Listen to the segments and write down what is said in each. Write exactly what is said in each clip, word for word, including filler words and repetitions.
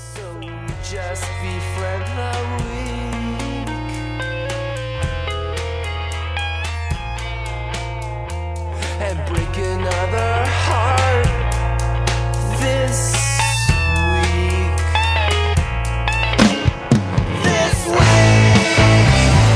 So we just befriend the weak and break another heart this week. This week.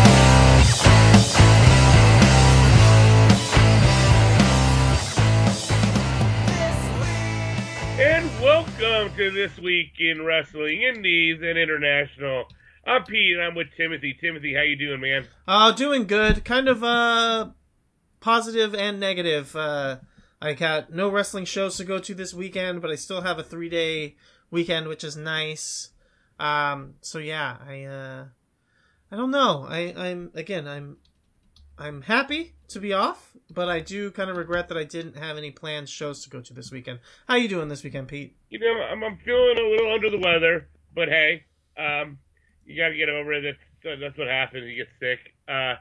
And welcome to This Week in Wrestling, Indies and International. I'm Pete, and I'm with Timothy. Timothy, how you doing, man? Uh, doing good. Kind of, uh, positive and negative. Uh, I got no wrestling shows to go to this weekend, but I still have a three-day weekend, which is nice. Um, so yeah, I, uh, I don't know. I, I'm, again, I'm, I'm happy to be off, but I do kind of regret that I didn't have any planned shows to go to this weekend. How you doing this weekend, Pete? You know, I'm, I'm feeling a little under the weather, but hey, um, you got to get over it. That's, that's what happens. You get sick. Uh,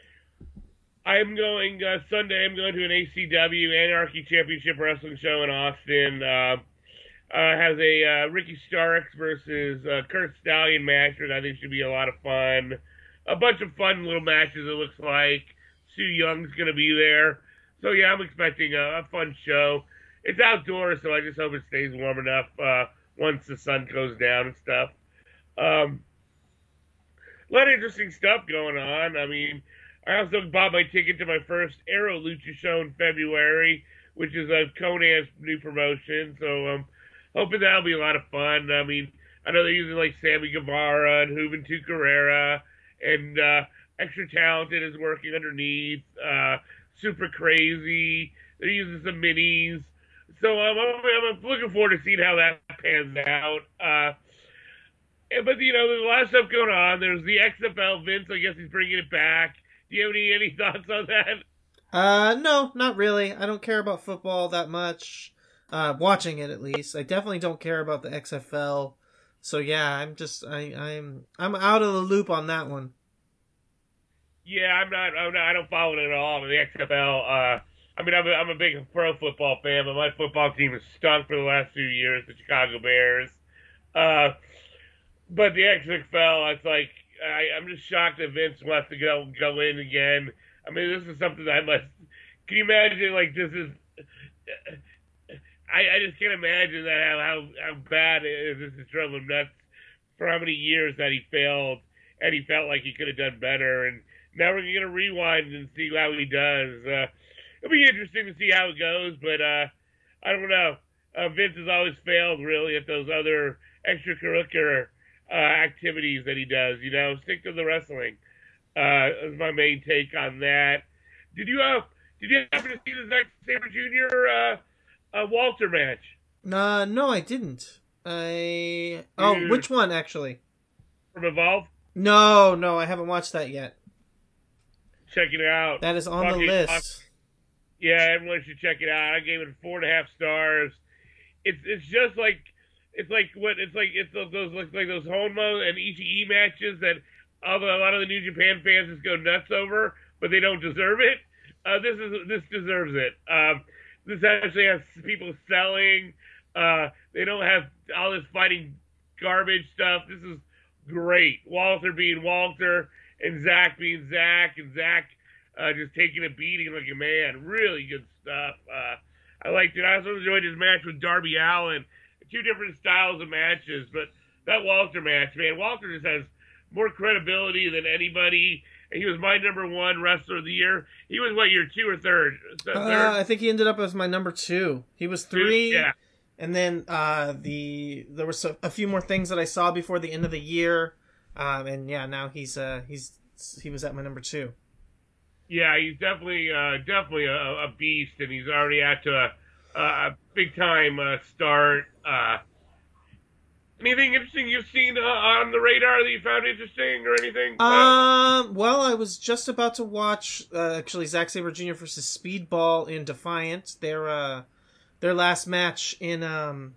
I'm going, uh, Sunday, I'm going to an A C W Anarchy Championship Wrestling show in Austin. Uh, uh, has a uh, Ricky Starks versus uh, Kurt Stallion match that I think should be a lot of fun. A bunch of fun little matches, it looks like. Sue Young's going to be there. So, yeah, I'm expecting a, a fun show. It's outdoors, so I just hope it stays warm enough uh, once the sun goes down and stuff. Um, a lot of interesting stuff going on. I mean, I also bought my ticket to my first Aero Lucha show in February, which is a Conan's new promotion. So I'm um, hoping that'll be a lot of fun. I mean, I know they're using like Sammy Guevara and Juventud Carrera, and uh, Extra Talented is working underneath. Uh, Super Crazy. They're using some minis. So um, I'm, I'm looking forward to seeing how that pans out. Uh, but, you know, there's a lot of stuff going on. There's the X F L. Vince, I guess he's bringing it back. Do you have any, any thoughts on that? Uh, no, not really. I don't care about football that much. Uh, watching it at least. I definitely don't care about the X F L. So yeah, I'm just I I'm I'm out of the loop on that one. Yeah, I'm not. I'm not I don't follow it at all. The X F L. Uh, I mean, I'm a, I'm a big pro football fan, but my football team has stunk for the last few years. The Chicago Bears. Uh, but the X F L, it's like I, I'm just shocked that Vince wants to go go in again. I mean, this is something that I must. Can you imagine? Like this is. I, I just can't imagine that how, how how bad it is. This is driving him nuts for how many years that he failed, and he felt like he could have done better. And now we're gonna rewind and see how he does. Uh, it'll be interesting to see how it goes, but uh, I don't know. Uh, Vince has always failed really at those other extracurricular uh, activities that he does. You know, stick to the wrestling. Uh, is my main take on that. Did you uh, did you happen to see the Zack Sabre Junior Uh, uh, Walter match? Uh, no, I didn't. I oh, Dude. Which one actually? From Evolve? No, no, I haven't watched that yet. Check it out. That is on Fucking the list. awesome. Yeah, everyone should check it out. I gave it four and a half stars. It's it's just like it's like what it's like it's those, those like, like those Honma and Ishii matches that although a lot of the New Japan fans just go nuts over, but they don't deserve it. Uh, this is this deserves it. Um, this actually has people selling. Uh, they don't have all this fighting garbage stuff. This is great. Walter being Walter and Zach being Zach and Zach uh, just taking a beating like a man. Really good stuff. Uh, I liked it. I also enjoyed his match with Darby Allin. Two different styles of matches, but that Walter match, man, Walter just has more credibility than anybody. He was my number one wrestler of the year. He was what, year two or third? Third? Uh, I think he ended up as my number two. He was three, yeah. And then uh, the there were so, a few more things that I saw before the end of the year, um, and yeah, now he's uh, he's he was at my number two. Yeah, he's definitely uh, definitely a, a beast, and he's already at to a, a big time uh, start. Uh, Anything interesting you've seen uh, on the radar that you found interesting or anything? Um, well, I was just about to watch uh, actually Zack Sabre Junior versus Speedball in Defiant. Their uh, their last match in um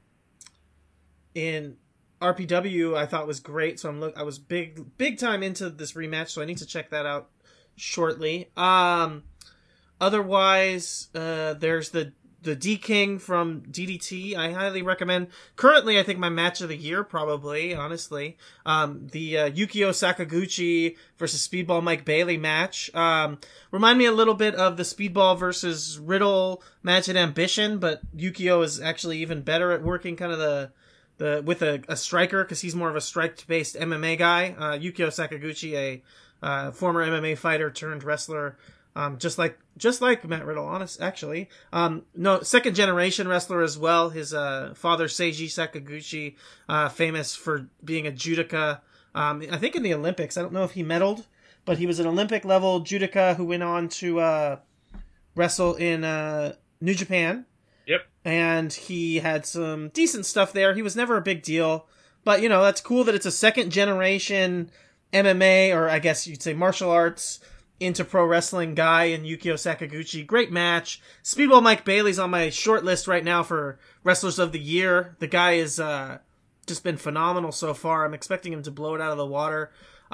in R P W I thought was great. So I'm look I was big big time into this rematch, so I need to check that out shortly. Um, otherwise, uh, there's the the D King from D D T. I highly recommend. Currently, I think my match of the year, probably, honestly. Um, the uh, Yukio Sakaguchi versus Speedball Mike Bailey match. Um, remind me a little bit of the Speedball versus Riddle match at Ambition, but Yukio is actually even better at working kind of the the with a, a striker, because he's more of a strike-based M M A guy. Uh, Yukio Sakaguchi, a uh, former M M A fighter turned wrestler. Um, just like, just like Matt Riddle, honest, actually. Um, no, second generation wrestler as well. His, uh, father, Seiji Sakaguchi, uh, famous for being a judoka. Um, I think in the Olympics. I don't know if he medaled, but he was an Olympic level judoka who went on to, uh, wrestle in, uh, New Japan. Yep. And he had some decent stuff there. He was never a big deal, but you know, that's cool that it's a second generation M M A, or I guess you'd say martial arts, into pro wrestling guy in Yukio Sakaguchi. Great match. Speedball Mike Bailey's on my short list right now for Wrestlers of the Year. The guy has uh, just been phenomenal so far. I'm expecting him to blow it out of the water.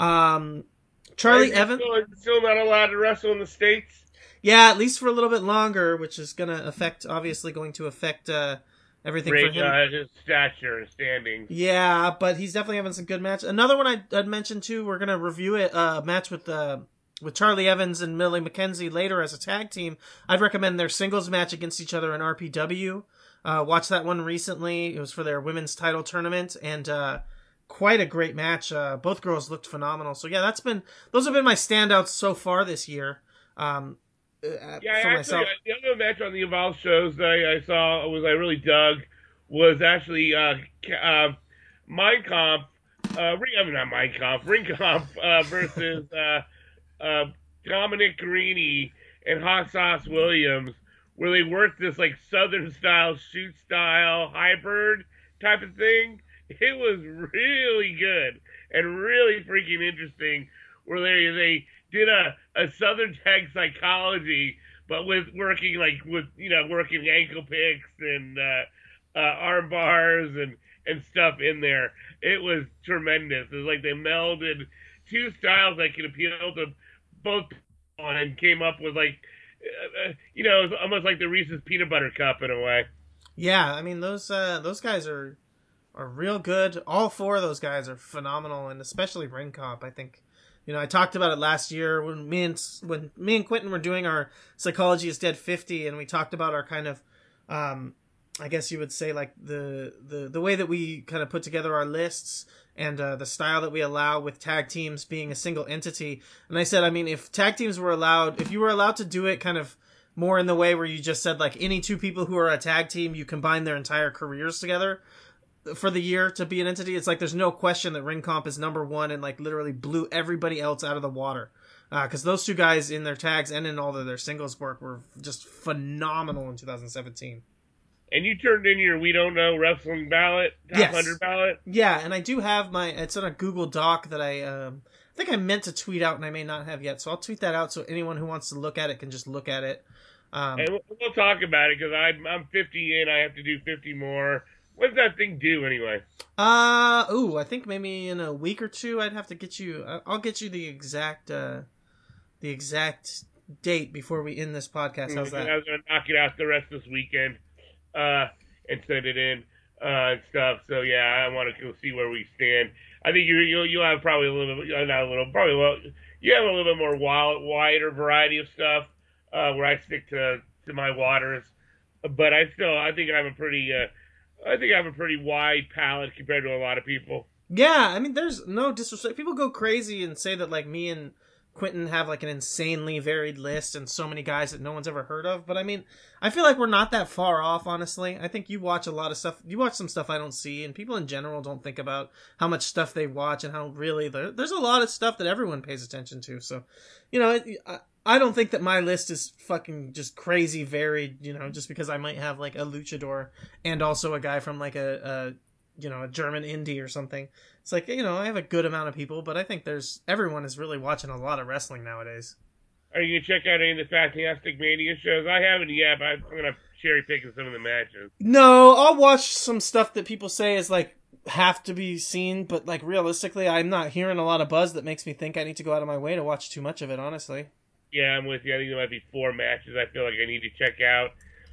Um, Charlie Evans. Still, still not allowed to wrestle in the States? Yeah, at least for a little bit longer, which is going to affect, obviously going to affect uh, everything Great, for him. uh, his stature and standing. Yeah, but he's definitely having some good match. Another one I, I'd mentioned too, we're going to review it, a uh, match with uh, with Charlie Evans and Millie McKenzie later as a tag team. I'd recommend their singles match against each other in R P W. Uh, watched that one recently. It was for their women's title tournament, and uh, quite a great match. Uh, both girls looked phenomenal. So yeah, that's been those have been my standouts so far this year. Um, uh, yeah, for actually, myself. the other match on the Evolve shows that I, I saw was I really dug was actually uh, uh, Mind Comp, uh, Ring, I mean not Mind Comp, Ring Comp uh, versus uh, uh, Dominic Carini and Hot Sauce Williams, where they worked this like Southern style shoot style hybrid type of thing. It was really good and really freaking interesting, where they they did a, a Southern tag psychology, but with working like with you know working ankle picks and uh, uh, arm bars and and stuff in there. It was tremendous. It was like they melded two styles that could appeal to both and came up with like uh, you know it was almost like the Reese's Peanut Butter Cup in a way. Yeah, I mean those uh, those guys are are real good. All four of those guys are phenomenal, and especially Ring Comp. I think, you know, I talked about it last year when me and when me and Quentin were doing our Psychology is Dead fifty, and we talked about our kind of, um, I guess you would say like the the the way that we kind of put together our lists and uh, the style that we allow with tag teams being a single entity. And I said, I mean, if tag teams were allowed, if you were allowed to do it kind of more in the way where you just said like any two people who are a tag team, you combine their entire careers together for the year to be an entity, it's like there's no question that Ring Comp is number one and like literally blew everybody else out of the water. Because uh, those two guys in their tags and in all of their singles work were just phenomenal in two thousand seventeen. And you turned in your We Don't Know Wrestling ballot, top yes. one hundred ballot? Yeah, and I do have my, it's on a Google Doc that I, um, I think I meant to tweet out and I may not have yet. So I'll tweet that out so anyone who wants to look at it can just look at it. Um, and we'll, we'll talk about it because I'm fifty in, I have to do fifty more. When's that thing due anyway? Uh, ooh, I think maybe in a week or two I'd have to get you, I'll get you the exact, uh, the exact date before we end this podcast. How's that? I was going to knock it out the rest of this weekend, uh, and send it in, uh, and stuff. So yeah, I want to go see where we stand. I think you, you'll, you'll have probably a little bit, not a little, probably, well, you have a little bit more wild, wider variety of stuff, uh, where I stick to, to my waters. But I still, I think I have a pretty, uh, I think I have a pretty wide palette compared to a lot of people. Yeah, I mean, there's no disrespect. People go crazy and say that, like, me and Quentin have, like, an insanely varied list and so many guys that no one's ever heard of. But, I mean, I feel like we're not that far off, honestly. I think you watch a lot of stuff. You watch some stuff I don't see, and people in general don't think about how much stuff they watch and how really there, there's a lot of stuff that everyone pays attention to. So, you know, it, I, I don't think that my list is fucking just crazy varied, you know, just because I might have like a luchador and also a guy from like a, a, you know, a German indie or something. It's like, you know, I have a good amount of people, but I think there's, everyone is really watching a lot of wrestling nowadays. Are you going to check out any of the Fantastic Mania shows? I haven't yet, but I'm going to cherry pick some of the matches. No, I'll watch some stuff that people say is like, have to be seen, but like realistically, I'm not hearing a lot of buzz that makes me think I need to go out of my way to watch too much of it, honestly. Yeah, I'm with you. I think there might be four matches I feel like I need to check out.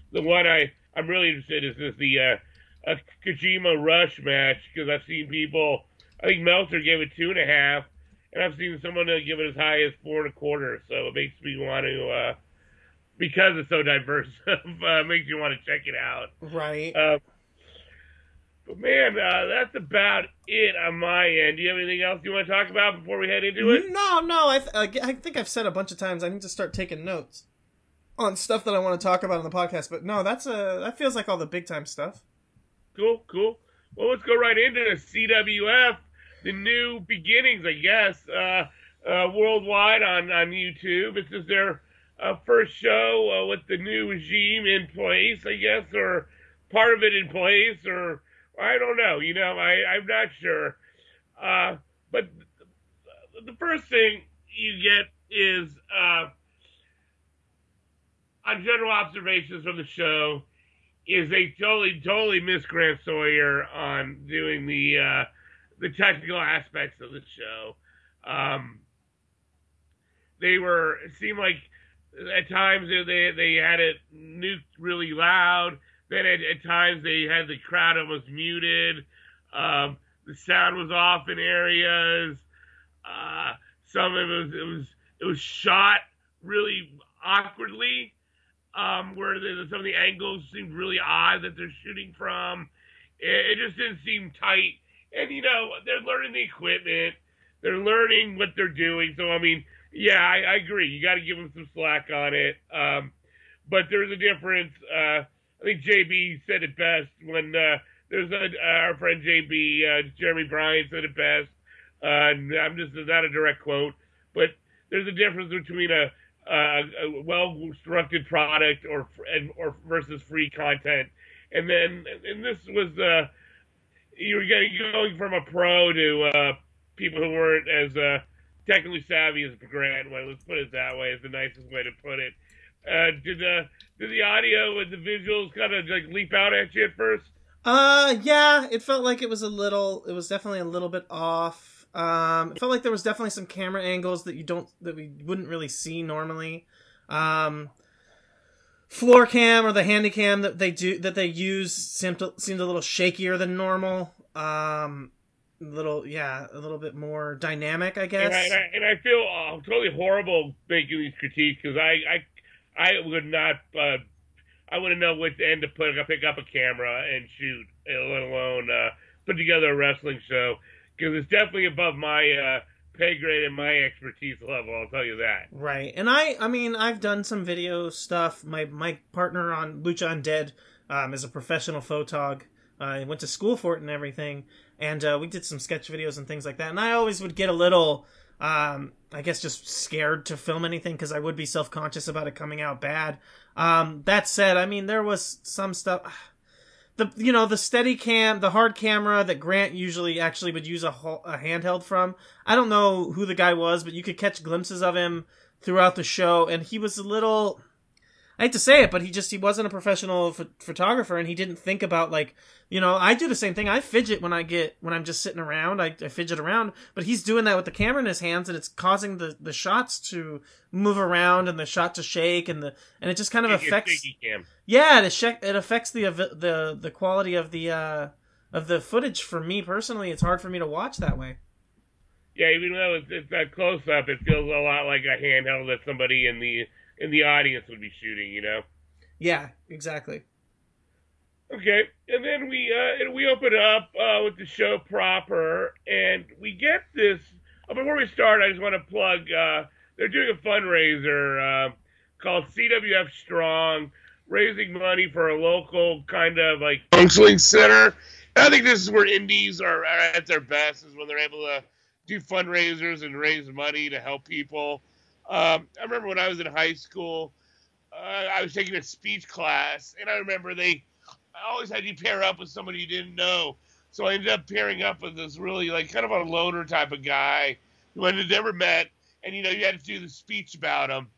the one I I'm really interested in is this, the uh, a Kojima Rush match, because I've seen people. I think Meltzer gave it two and a half, and I've seen someone uh, give it as high as four and a quarter. So it makes me want to, uh, because it's so diverse, uh, makes you want to check it out. Right. Uh, but man, uh, that's about it on my end. Do you have anything else you want to talk about before we head into it? No, no. I, th- I think I've said a bunch of times I need to start taking notes on stuff that I want to talk about on the podcast. But no, that's a that feels like all the big time stuff. Cool, cool. Well, let's go right into the C W F, the new beginnings, I guess, uh, uh, worldwide on, on YouTube. This is their uh, first show uh, with the new regime in place, I guess, or part of it in place, or I don't know. You know, I, I'm not sure. Uh, but the first thing you get is, uh, on general observations from the show, is they totally, totally miss Grant Sawyer on doing the uh, the technical aspects of the show. Um, they were, it seemed like at times they they had it nuked really loud. Then at, at times they had the crowd almost muted. Um, the sound was off in areas. Uh, some of it was it was it was shot really awkwardly. Um, where the, some of the angles seemed really odd that they're shooting from. It, it just didn't seem tight. And, you know, they're learning the equipment. They're learning what they're doing. So, I mean, yeah, I, I agree. You got to give them some slack on it. Um, but there's a difference. Uh, I think J B said it best when uh, there's a, uh, our friend J B, uh, Jeremy Bryan said it best. Uh, I'm just, not a direct quote, but there's a difference between a, Uh, a well-constructed product or or versus free content, and then and this was uh, you were getting going from a pro to uh, people who weren't as uh, technically savvy as Grant. Well, let's put it that way. Is the nicest way to put it. Uh, did the did the audio and the visuals kind of like leap out at you at first? Uh, yeah, it felt like it was a little. It was definitely a little bit off. Um, it felt like there was definitely some camera angles that you don't, that we wouldn't really see normally. Um, floor cam or the handy cam that they do, that they use seemed, to, seemed a little shakier than normal. Um, a little, yeah, a little bit more dynamic, I guess. And I, and I, and I feel uh, totally horrible making these critiques because I, I, I would not, uh, I wouldn't know which end to put, pick up a camera and shoot, let alone, uh, put together a wrestling show. Because it's definitely above my uh, pay grade and my expertise level, I'll tell you that. Right. And I, I mean, I've done some video stuff. My my partner on Lucha Undead um, is a professional photog. I uh, went to school for it and everything. And uh, we did some sketch videos and things like that. And I always would get a little, um, I guess, just scared to film anything because I would be self-conscious about it coming out bad. Um, that said, I mean, there was some stuff... The you know the steady cam, the hard camera that Grant usually actually would use a, a handheld from. I don't know who the guy was, but you could catch glimpses of him throughout the show, and he was a little. I hate to say it, but he just he wasn't a professional ph- photographer, and he didn't think about like you know I do the same thing. I fidget when I get when I'm just sitting around. I, I fidget around, but he's doing that with the camera in his hands, and it's causing the, the shots to move around and the shot to shake, and the and it just kind of Shaky, affects. shaky cam. Yeah, it, sh- it affects the the the quality of the uh, of the footage. For me personally, it's hard for me to watch that way. Yeah, even though it's, it's that close up, it feels a lot like a handheld that somebody in the in the audience would be shooting, you know? Yeah, exactly. Okay, and then we uh, and we open up uh, with the show proper, and we get this. Oh, before we start, I just want to plug. Uh, they're doing a fundraiser uh, called C W F Strong, raising money for a local kind of like counseling center. And I think this is where indies are, are at their best, is when they're able to do fundraisers and raise money to help people. Um, I remember when I was in high school, uh, I was taking a speech class, and I remember they I always had you pair up with somebody you didn't know. So I ended up pairing up with this really, like, kind of a loner type of guy who I had never met, and, you know, you had to do the speech about him.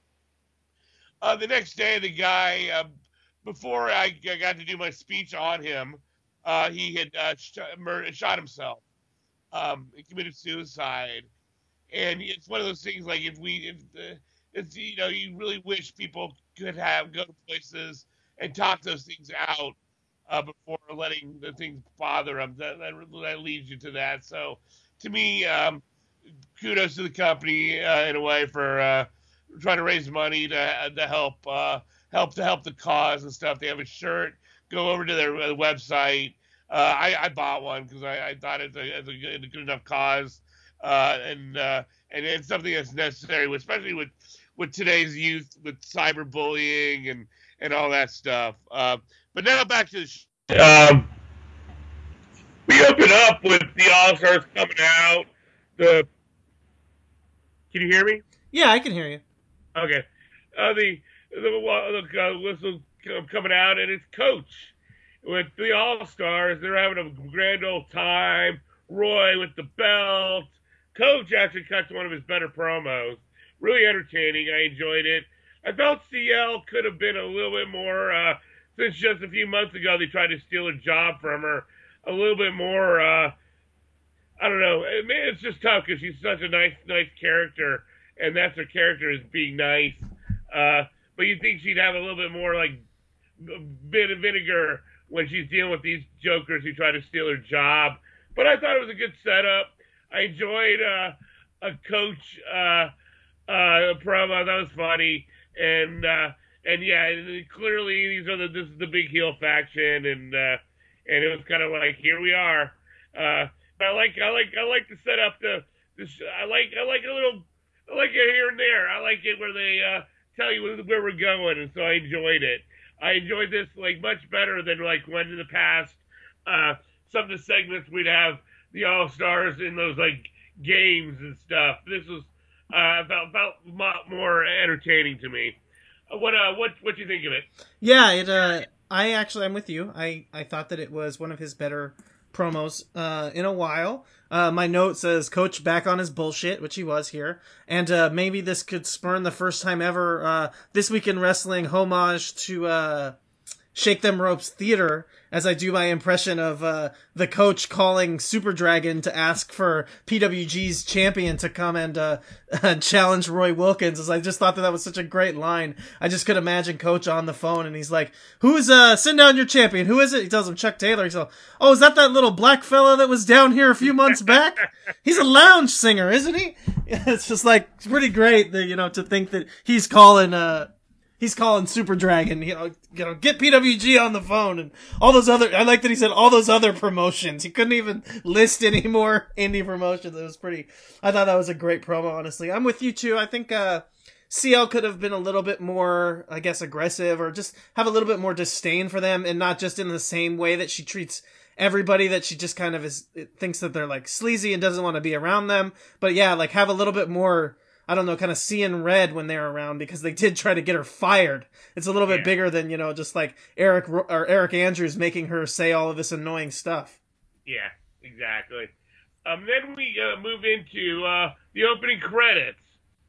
Uh, the next day, the guy, uh, before I, I got to do my speech on him, uh, he had uh, sh- murdered, shot himself. Um, he committed suicide. And it's one of those things, like, if we, if the, it's, you know, you really wish people could have, go to places and talk those things out uh, before letting the things bother them. That, that that leads you to that. So, to me, um, kudos to the company uh, in a way for uh, trying to raise money to to help uh, help to help the cause and stuff. They have a shirt. Go over to their uh, website. Uh, I, I bought one because I, I thought it's a, it's a, good, a good enough cause, uh, and uh, and it's something that's necessary, especially with with today's youth, with cyberbullying and and all that stuff. Uh, but now back to the. Sh- um, we open up with the All Stars coming out. The Can you hear me? Yeah, I can hear you. Okay. Uh, the the, the uh, whistle coming out, and it's Coach with the All Stars. They're having a grand old time. Roy with the belt. Coach actually cuts one of his better promos. Really entertaining. I enjoyed it. I felt C L could have been a little bit more, uh, since just a few months ago they tried to steal a job from her. A little bit more, uh, I don't know. I mean, it's just tough because she's such a nice, nice character, and that's her character is being nice. Uh, but you think she'd have a little bit more like bit of vinegar when she's dealing with these jokers who try to steal her job. But I thought it was a good setup. I enjoyed uh, a Coach uh, uh, promo. That was funny, and uh, and yeah, clearly these are the this is the big heel faction, and uh, and it was kind of like here we are. Uh, I like I like I like to set up the this. I like I like a little I like it here and there. I like it where they uh, tell you where we're going, and so I enjoyed it. I enjoyed this like much better than like when in the past uh, some of the segments we'd have the All Stars in those like games and stuff. This was uh, felt felt a lot more entertaining to me. Uh, what uh what what do you think of it? Yeah, it. Uh, I actually I'm with you. I I thought that it was one of his better promos uh, in a while. Uh, my note says Coach back on his bullshit, which he was here. And uh, maybe this could spurn the first time ever uh, This Week in Wrestling homage to uh, Shake Them Ropes Theater, as I do my impression of uh, the Coach calling Super Dragon to ask for P W G's champion to come and uh, challenge Roy Wilkins. As I just thought that that was such a great line. I just could imagine Coach on the phone, and he's like, "Who's uh send down your champion? Who is it?" He tells him Chuck Taylor. He's like, "Oh, is that that little black fella that was down here a few months back? He's a lounge singer, isn't he?" It's just like it's pretty great that, you know, to think that he's calling uh. He's calling Super Dragon, you know, you know, get P W G on the phone and all those other, I like that he said all those other promotions. He couldn't even list any more indie promotions. It was pretty, I thought that was a great promo, honestly. I'm with you too. I think, uh, C L could have been a little bit more, I guess, aggressive, or just have a little bit more disdain for them, and not just in the same way that she treats everybody, that she just kind of is, thinks that they're like sleazy and doesn't want to be around them. But yeah, like have a little bit more, I don't know, kind of seeing red when they're around, because they did try to get her fired. It's a little bit Yeah. bigger than, you know, just like Eric or Eric Andrews making her say all of this annoying stuff. Yeah, exactly. Um, then we uh, move into uh, the opening credits.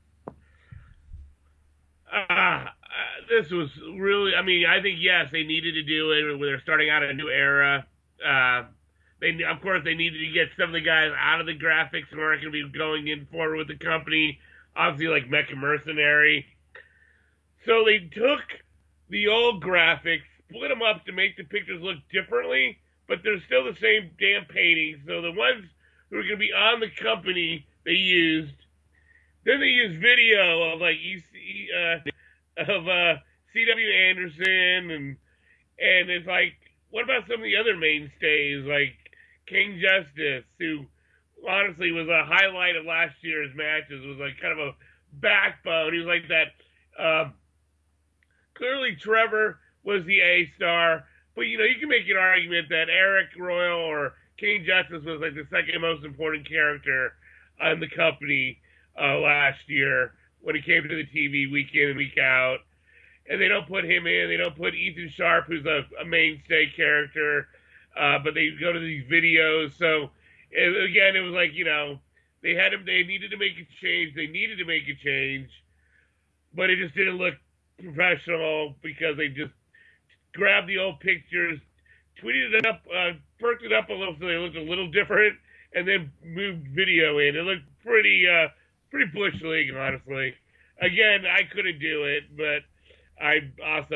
Uh, uh, this was really, I mean, I think, yes, they needed to do it when they're starting out a new era. Uh, they, of course, they needed to get some of the guys out of the graphics who aren't going to be going in forward with the company. Obviously, like Mecha Mercenary. So they took the old graphics, split them up to make the pictures look differently, but they're still the same damn paintings. So the ones who are going to be on the company, they used. Then they used video of like E C, uh, of uh, C W Anderson, and and it's like, what about some of the other mainstays like King Justice, who honestly was a highlight of last year's matches, was like kind of a backbone. He was like that. Uh, clearly, Trevor was the A star, but you know, you can make an argument that Eric Royal or King Justice was like the second most important character on the company uh, last year when it came to the T V week in and week out. And they don't put him in. They don't put Ethan Sharp, who's a, a mainstay character, uh, but they go to these videos. So it, again, it was like, you know, they had him. They needed to make a change. They needed to make a change, but it just didn't look professional because they just grabbed the old pictures, tweeted it up, uh, perked it up a little so they looked a little different, and then moved video in. It looked pretty, uh, pretty bush league, honestly. Again, I couldn't do it, but I also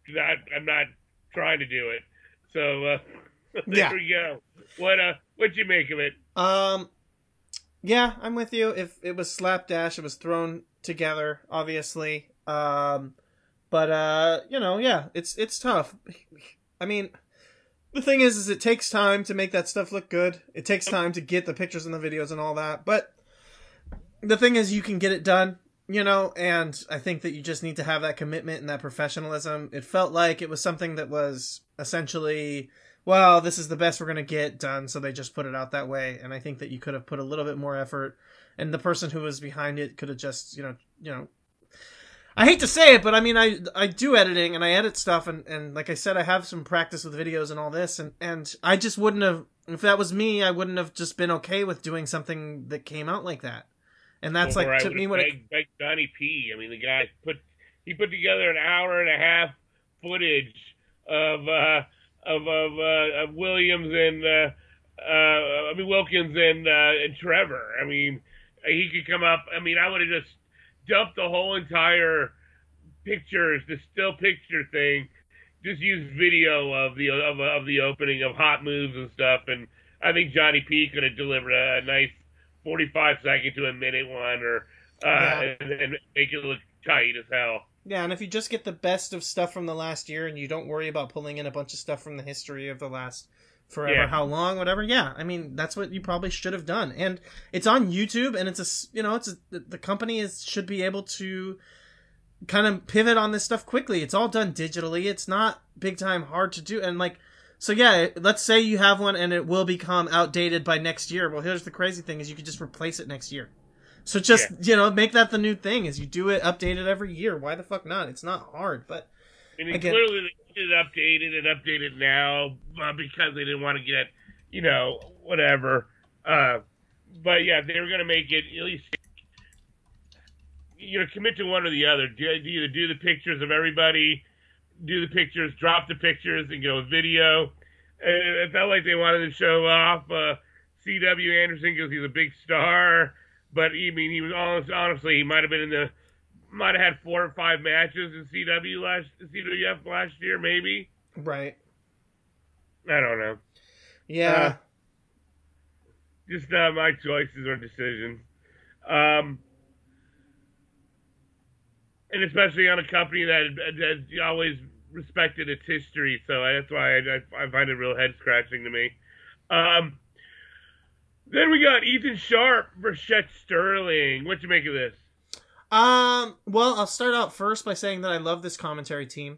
not, I'm not trying to do it. So uh, there Yeah. we go. What uh, what you make of it? Um, yeah, I'm with you. If it was slapdash, it was thrown together, obviously. Um, but uh, you know, yeah, it's it's tough. I mean, the thing is, is it takes time to make that stuff look good. It takes time to get the pictures and the videos and all that. But the thing is, you can get it done, you know, and I think that you just need to have that commitment and that professionalism. It felt like it was something that was essentially, well, this is the best we're going to get done, so they just put it out that way. And I think that you could have put a little bit more effort, and the person who was behind it could have just, you know, you know, I hate to say it, but I mean, I I do editing, and I edit stuff, and, and like I said, I have some practice with videos and all this, and, and I just wouldn't have, if that was me, I wouldn't have just been okay with doing something that came out like that. And that's Or like, I to would me, have what it, begged, begged Johnny P. I mean, the guy put he put together an hour and a half footage of uh, of of, uh, of Williams and uh, uh, I mean Wilkins and uh, and Trevor. I mean, he could come up. I mean, I would have just dumped the whole entire pictures, the still picture thing. Just use video of the of, of the opening of hot moves and stuff, and I think Johnny P could have delivered a, a nice forty-five second to a minute one, or uh, Yeah. and, and make it look tight as hell. yeah, and if you just get the best of stuff from the last year, and you don't worry about pulling in a bunch of stuff from the history of the last forever, Yeah. how long, whatever, yeah, I mean, that's what you probably should have done. And it's on YouTube, and it's a, s- you know, it's a, the company is should be able to kind of pivot on this stuff quickly. It's all done digitally. It's not big time hard to do. And like, so yeah, let's say you have one and it will become outdated by next year. Well, here's the crazy thing is you could just replace it next year. So just, Yeah. you know, make that the new thing is you do it, update it every year. Why the fuck not? It's not hard, but I mean, Again- clearly they did it updated and updated now uh, because they didn't want to get, you know, whatever. Uh, but yeah, they were going to make it at least, you know, commit to one or the other. Do, do either do the pictures of everybody, do the pictures, drop the pictures, and go with video. And it felt like they wanted to show off uh, C W Anderson because he's a big star. But I mean, he was honest, honestly, he might have been in the, might have had four or five matches in C W last C W F last year, maybe. right. I don't know. Yeah. Uh, Just not my choices or decisions. Um, and especially on a company that has always respected its history, so that's why I, I, I find it real head scratching to me. Um, then we got Ethan Sharp versus Chet Sterling. What you make of this? Um, well, I'll start out first by saying that I love this commentary team.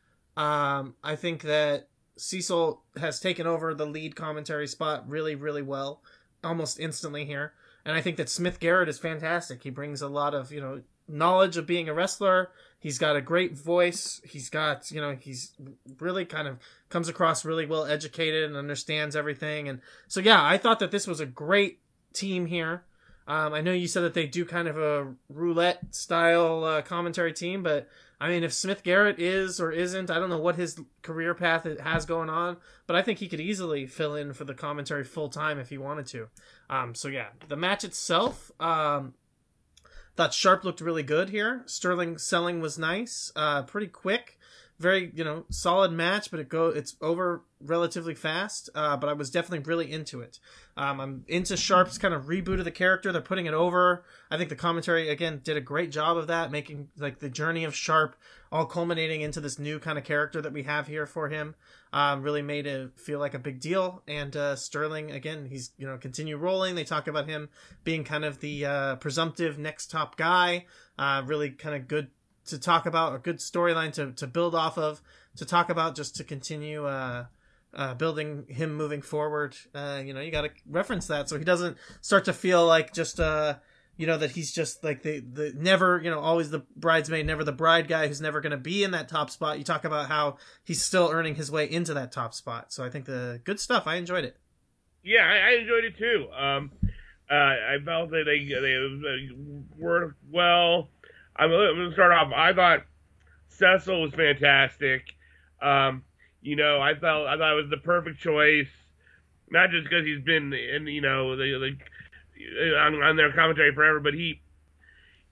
Um, I think that Cecil has taken over the lead commentary spot really, really well, almost instantly here. And I think that Smith Garrett is fantastic. He brings a lot of, you know, knowledge of being a wrestler. He's got a great voice. He's got, you know, he's really kind of comes across really well educated and understands everything. And so, yeah, I thought that this was a great team here. Um, I know you said that they do kind of a roulette style uh, commentary team, but I mean, if Smith Garrett is or isn't, I don't know what his career path it has going on, but I think he could easily fill in for the commentary full time if he wanted to. Um, so yeah, the match itself, um, thought Sharp looked really good here. Sterling selling was nice, uh, pretty quick, very, you know, solid match, but it go it's over relatively fast. Uh, but I was definitely really into it. Um, I'm into Sharp's kind of reboot of the character. They're putting it over. I think the commentary again did a great job of that, making like the journey of Sharp all culminating into this new kind of character that we have here for him. Um, really made it feel like a big deal. And uh, Sterling again, he's you know continue rolling. They talk about him being kind of the uh, presumptive next top guy. Uh, really kind of good to talk about, a good storyline to to build off of, to talk about, just to continue uh, uh, building him moving forward. Uh, you know, you got to reference that so he doesn't start to feel like just uh, you know that he's just like the the never you know always the bridesmaid, never the bride guy who's never going to be in that top spot. You talk about how he's still earning his way into that top spot. So I think the good stuff. I enjoyed it. Yeah, I, I enjoyed it too. Um, uh, I felt that they they worked well. I'm going to start off. I thought Cecil was fantastic. Um, you know, I felt I thought it was the perfect choice, not just because he's been in, you know, the, the on, on their commentary forever, but he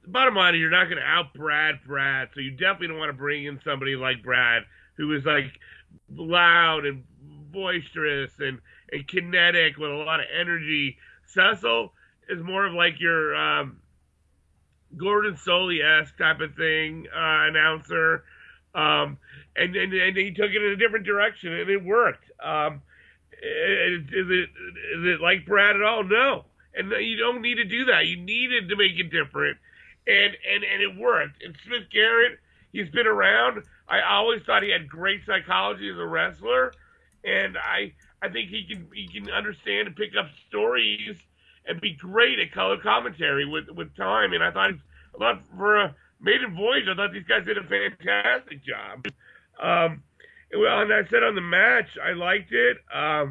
bottom line is you're not going to out Brad Brad, so you definitely don't want to bring in somebody like Brad, who is like loud and boisterous and, and kinetic with a lot of energy. Cecil is more of like your um, Gordon Soley-esque type of thing, uh, announcer. Um, and, and, and he took it in a different direction, and it worked. Um, is, is, it, is it like Brad at all? No. And you don't need to do that. You needed to make it different. And, and, and it worked. And Smith Garrett, he's been around. I always thought he had great psychology as a wrestler. And I I think he can he can understand and pick up stories and be great at color commentary with, with time. And I thought, I thought for a maiden voyage, I thought these guys did a fantastic job. Um, well, and I said on the match, I liked it. Um,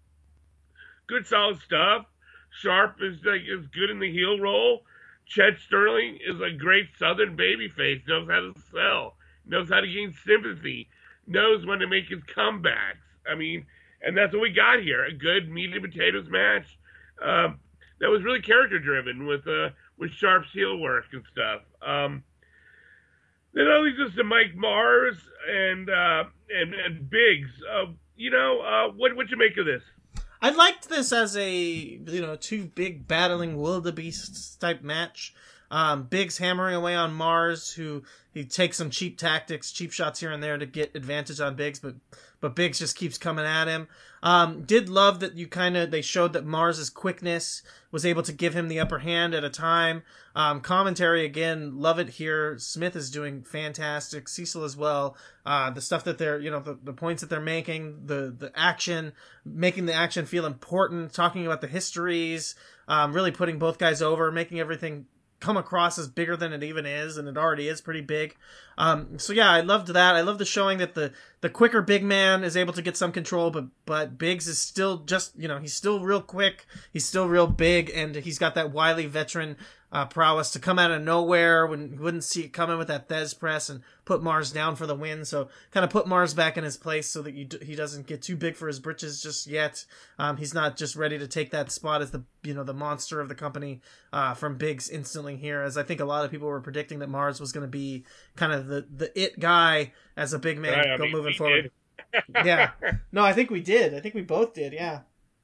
good, solid stuff. Sharp is like is good in the heel role. Chet Sterling is a great Southern babyface. Knows how to sell. Knows how to gain sympathy. Knows when to make his comebacks. I mean, and that's what we got here. A good meat and potatoes match. Um, that was really character driven with uh, with Sharp's heel work and stuff. Um, then that leads us to Mike Mars and uh, and, and Biggs. Uh, you know, uh, what what you make of this? I liked this as a, you know, two big battling wildebeests type match. Um, Biggs hammering away on Mars, who he takes some cheap tactics, cheap shots here and there to get advantage on Biggs, but but Biggs just keeps coming at him. Um, did love that you kind of they showed that Mars's quickness was able to give him the upper hand at a time. Um, commentary again, love it here. Smith is doing fantastic. Cecil as well. Uh, the stuff that they're, you know, the, the points that they're making, the the action, making the action feel important, talking about the histories, um, really putting both guys over, making everything come across as bigger than it even is, and it already is pretty big. Um, so yeah, I loved that. I love the showing that the, the quicker big man is able to get some control, but, but Biggs is still just, you know, he's still real quick. He's still real big, and he's got that wily veteran uh, prowess to come out of nowhere when you wouldn't see it coming with that Thez press and put Mars down for the win. So kind of put Mars back in his place so that you d- he doesn't get too big for his britches just yet. Um, he's not just ready to take that spot as the, you know, the monster of the company uh, from Biggs instantly here, as I think a lot of people were predicting that Mars was going to be kind of the, the it guy as a big man Right, go I mean, moving he forward. did. Yeah. No, I think we did. I think we both did. Yeah.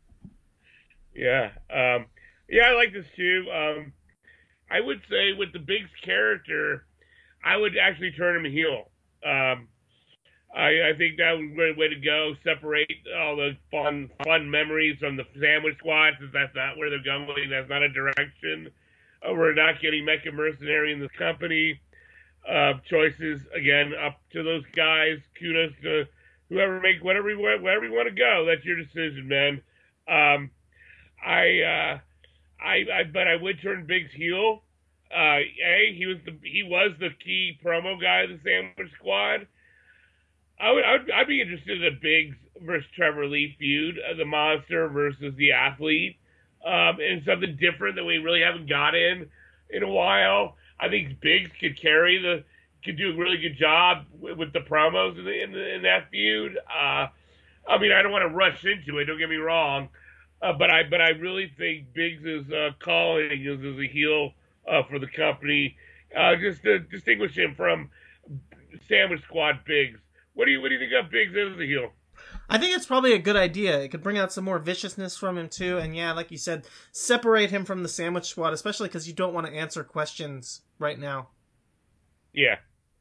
Yeah. Um, yeah, I like this too. Um, I would say with the Biggs character, I would actually turn him heel. Um, I, I think that would be a way to go. Separate all the fun fun memories from the Sandwich Squad, since that's not where they're going. That's not a direction. Uh, we're not getting Mecha Mercenary in this company. Uh, choices, again, up to those guys. Kudos to whoever make whatever you want, wherever you want to go. That's your decision, man. Um, I, uh, I, I, but I would turn Biggs heel. Uh, a, he was the he was the key promo guy of the Sandwich Squad. I would, I would I'd be interested in a Biggs versus Trevor Lee feud, uh, the monster versus the athlete, um, and something different that we really haven't got in in a while. I think Biggs could carry the could do a really good job with, with the promos in, the, in, the, in that feud. Uh, I mean, I don't want to rush into it. Don't get me wrong, uh, but I but I really think Biggs' uh, calling is as a heel uh, for the company, uh, just to distinguish him from Sandwich Squad Biggs. What do you what do you think of Biggs as a heel? I think it's probably a good idea. It could bring out some more viciousness from him too, and yeah, like you said, separate him from the Sandwich Squad, especially because you don't want to answer questions right now. Yeah.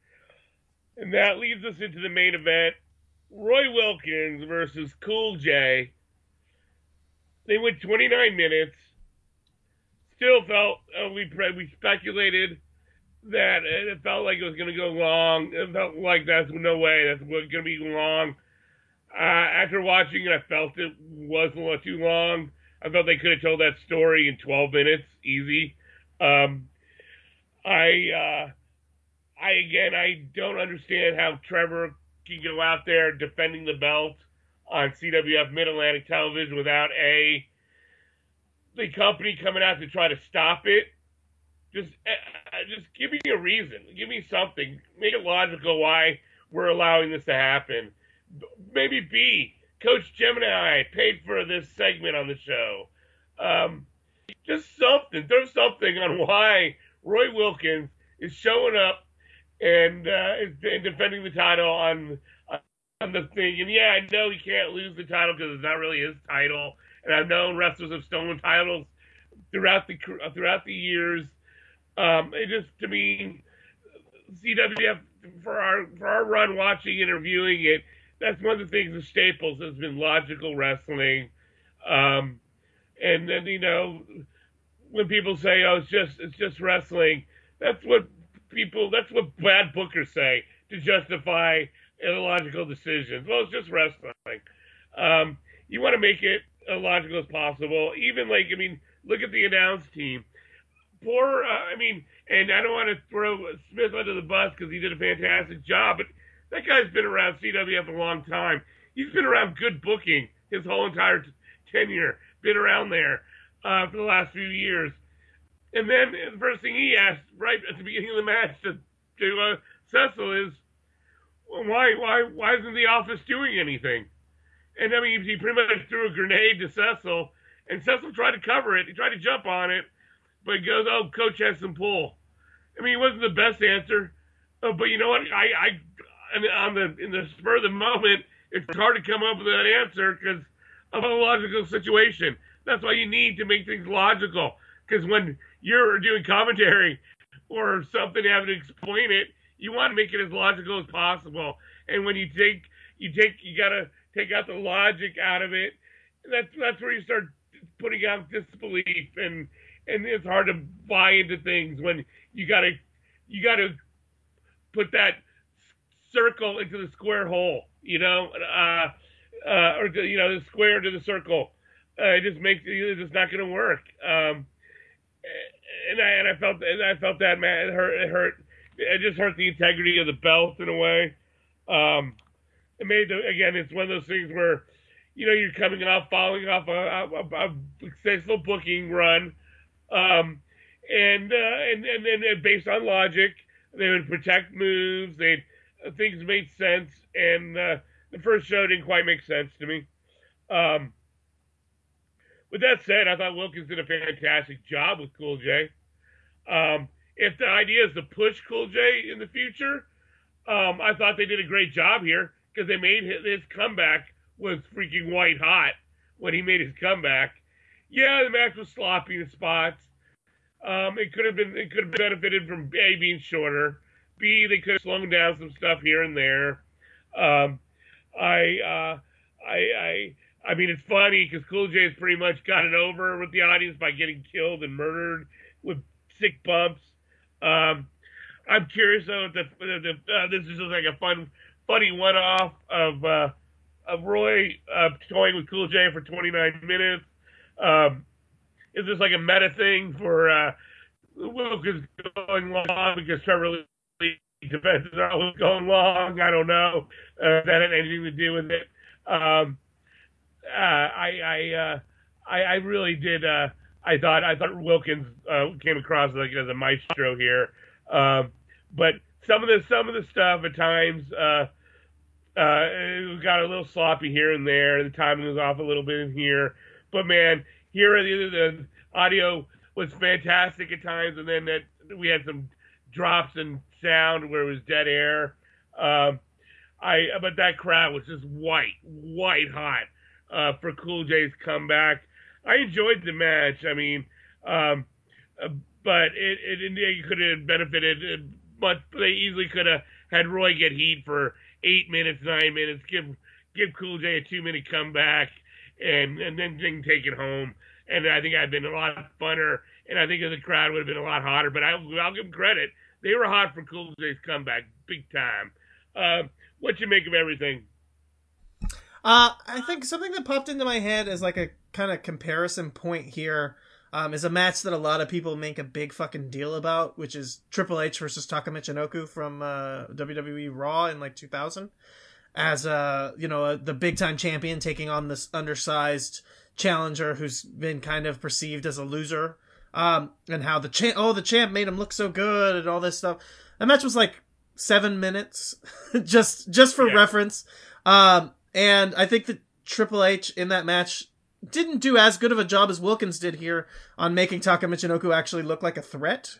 And that leads us into the main event. Roy Wilkins versus Cool J. They went twenty-nine minutes. Still felt, uh, we we speculated that it felt like it was going to go long. It felt like that's no way. That's going to be long. Uh, after watching it, I felt it was a little too long. I felt they could have told that story in twelve minutes, easy. Um, I, uh, I again, I don't understand how Trevor can go out there defending the belt on C W F Mid-Atlantic Television without a the company coming out to try to stop it. Just, uh, just give me a reason. Give me something. Make it logical why we're allowing this to happen. Maybe B, Coach Gemini paid for this segment on the show. Um, just something. There's something on why Roy Wilkins is showing up and uh, is and defending the title on on the thing. And yeah, I know he can't lose the title because it's not really his title. And I've known wrestlers have stolen titles throughout the throughout the years. Um, it just, to me, C W F, for our for our run watching and reviewing it, that's one of the things, the staples has been logical wrestling. Um, and then, you know, when people say, "Oh, it's just it's just wrestling," that's what people that's what bad bookers say to justify illogical decisions. Well, it's just wrestling. Um, you want to make it as logical as possible. Even like, I mean, look at the announce team. Poor, uh, I mean, and I don't want to throw Smith under the bus because he did a fantastic job, but that guy's been around C W F a long time. He's been around good booking his whole entire t- tenure. Been around there uh, for the last few years. And then the first thing he asked right at the beginning of the match to, to uh, Cecil is, well, why, why, why isn't the office doing anything? And I mean, he pretty much threw a grenade to Cecil, and Cecil tried to cover it. He tried to jump on it, but he goes, "Oh, coach has some pull." I mean, it wasn't the best answer, uh, but you know what? I, I, on the in the spur of the moment, it's hard to come up with that answer because of a logical situation. That's why you need to make things logical. Because when you're doing commentary or something, having to explain it, you want to make it as logical as possible. And when you take, you take, you gotta take out the logic out of it. That's that's where you start putting out disbelief, and and it's hard to buy into things when you gotta you gotta put that circle into the square hole, you know, uh, uh, or you know, the square to the circle. Uh, it just makes it just not going to work. Um, and I and I felt and I felt that, man, it hurt. It hurt. It just hurt the integrity of the belt in a way. Um, it made the, again, it's one of those things where, you know, you're coming off, following off a, a, a successful booking run, um, and, uh, and and and based on logic, they would protect moves. They things made sense, and uh, the first show didn't quite make sense to me. Um, with that said, I thought Wilkins did a fantastic job with Cool J. Um, if the idea is to push Cool J in the future, um, I thought they did a great job here because they made his, his comeback was freaking white hot when he made his comeback. Yeah, the match was sloppy in spots. Um, it could have been, it could have benefited from A, being shorter. B, they could have slowed down some stuff here and there. Um, I, uh, I, I, I mean, it's funny because Cool J has pretty much gotten over with the audience by getting killed and murdered with sick bumps. Um, I'm curious though if the, the, uh, this is just like a fun, funny one-off of uh, of Roy uh, toying with Cool J for twenty-nine minutes. Um, is this like a meta thing for uh, Wilkins going long because Trevor Lee defenses are always going long? I don't know. Uh, that had anything to do with it. Um, uh, I I, uh, I I really did. Uh, I thought I thought Wilkins uh, came across like as a maestro here. Um, but some of the some of the stuff at times uh, uh, it got a little sloppy here and there. The timing was off a little bit in here. But man, here the, the audio was fantastic at times, and then that we had some drops in sound where it was dead air. Um, I but that crowd was just white, white hot uh, for Cool J's comeback. I enjoyed the match. I mean, um, uh, but it, it, it could have benefited, but they easily could have had Roy get heat for eight minutes, nine minutes, give give Cool J a two minute comeback, and and then, then take it home. And I think I'd been a lot funner, and I think the crowd would have been a lot hotter. But I, I'll give them credit; they were hot for Cool J's comeback, big time. Uh, what you make of everything? Uh, I think something that popped into my head as like a kind of comparison point here um, is a match that a lot of people make a big fucking deal about, which is Triple H versus Taka Michinoku from uh, W W E Raw in like two thousand, as a, you know, a, the big time champion taking on this undersized challenger who's been kind of perceived as a loser, um, and how the champ, oh, the champ made him look so good and all this stuff. That match was like seven minutes, just just for yeah. reference. Um, and I think that Triple H in that match didn't do as good of a job as Wilkins did here on making Taka Michinoku actually look like a threat.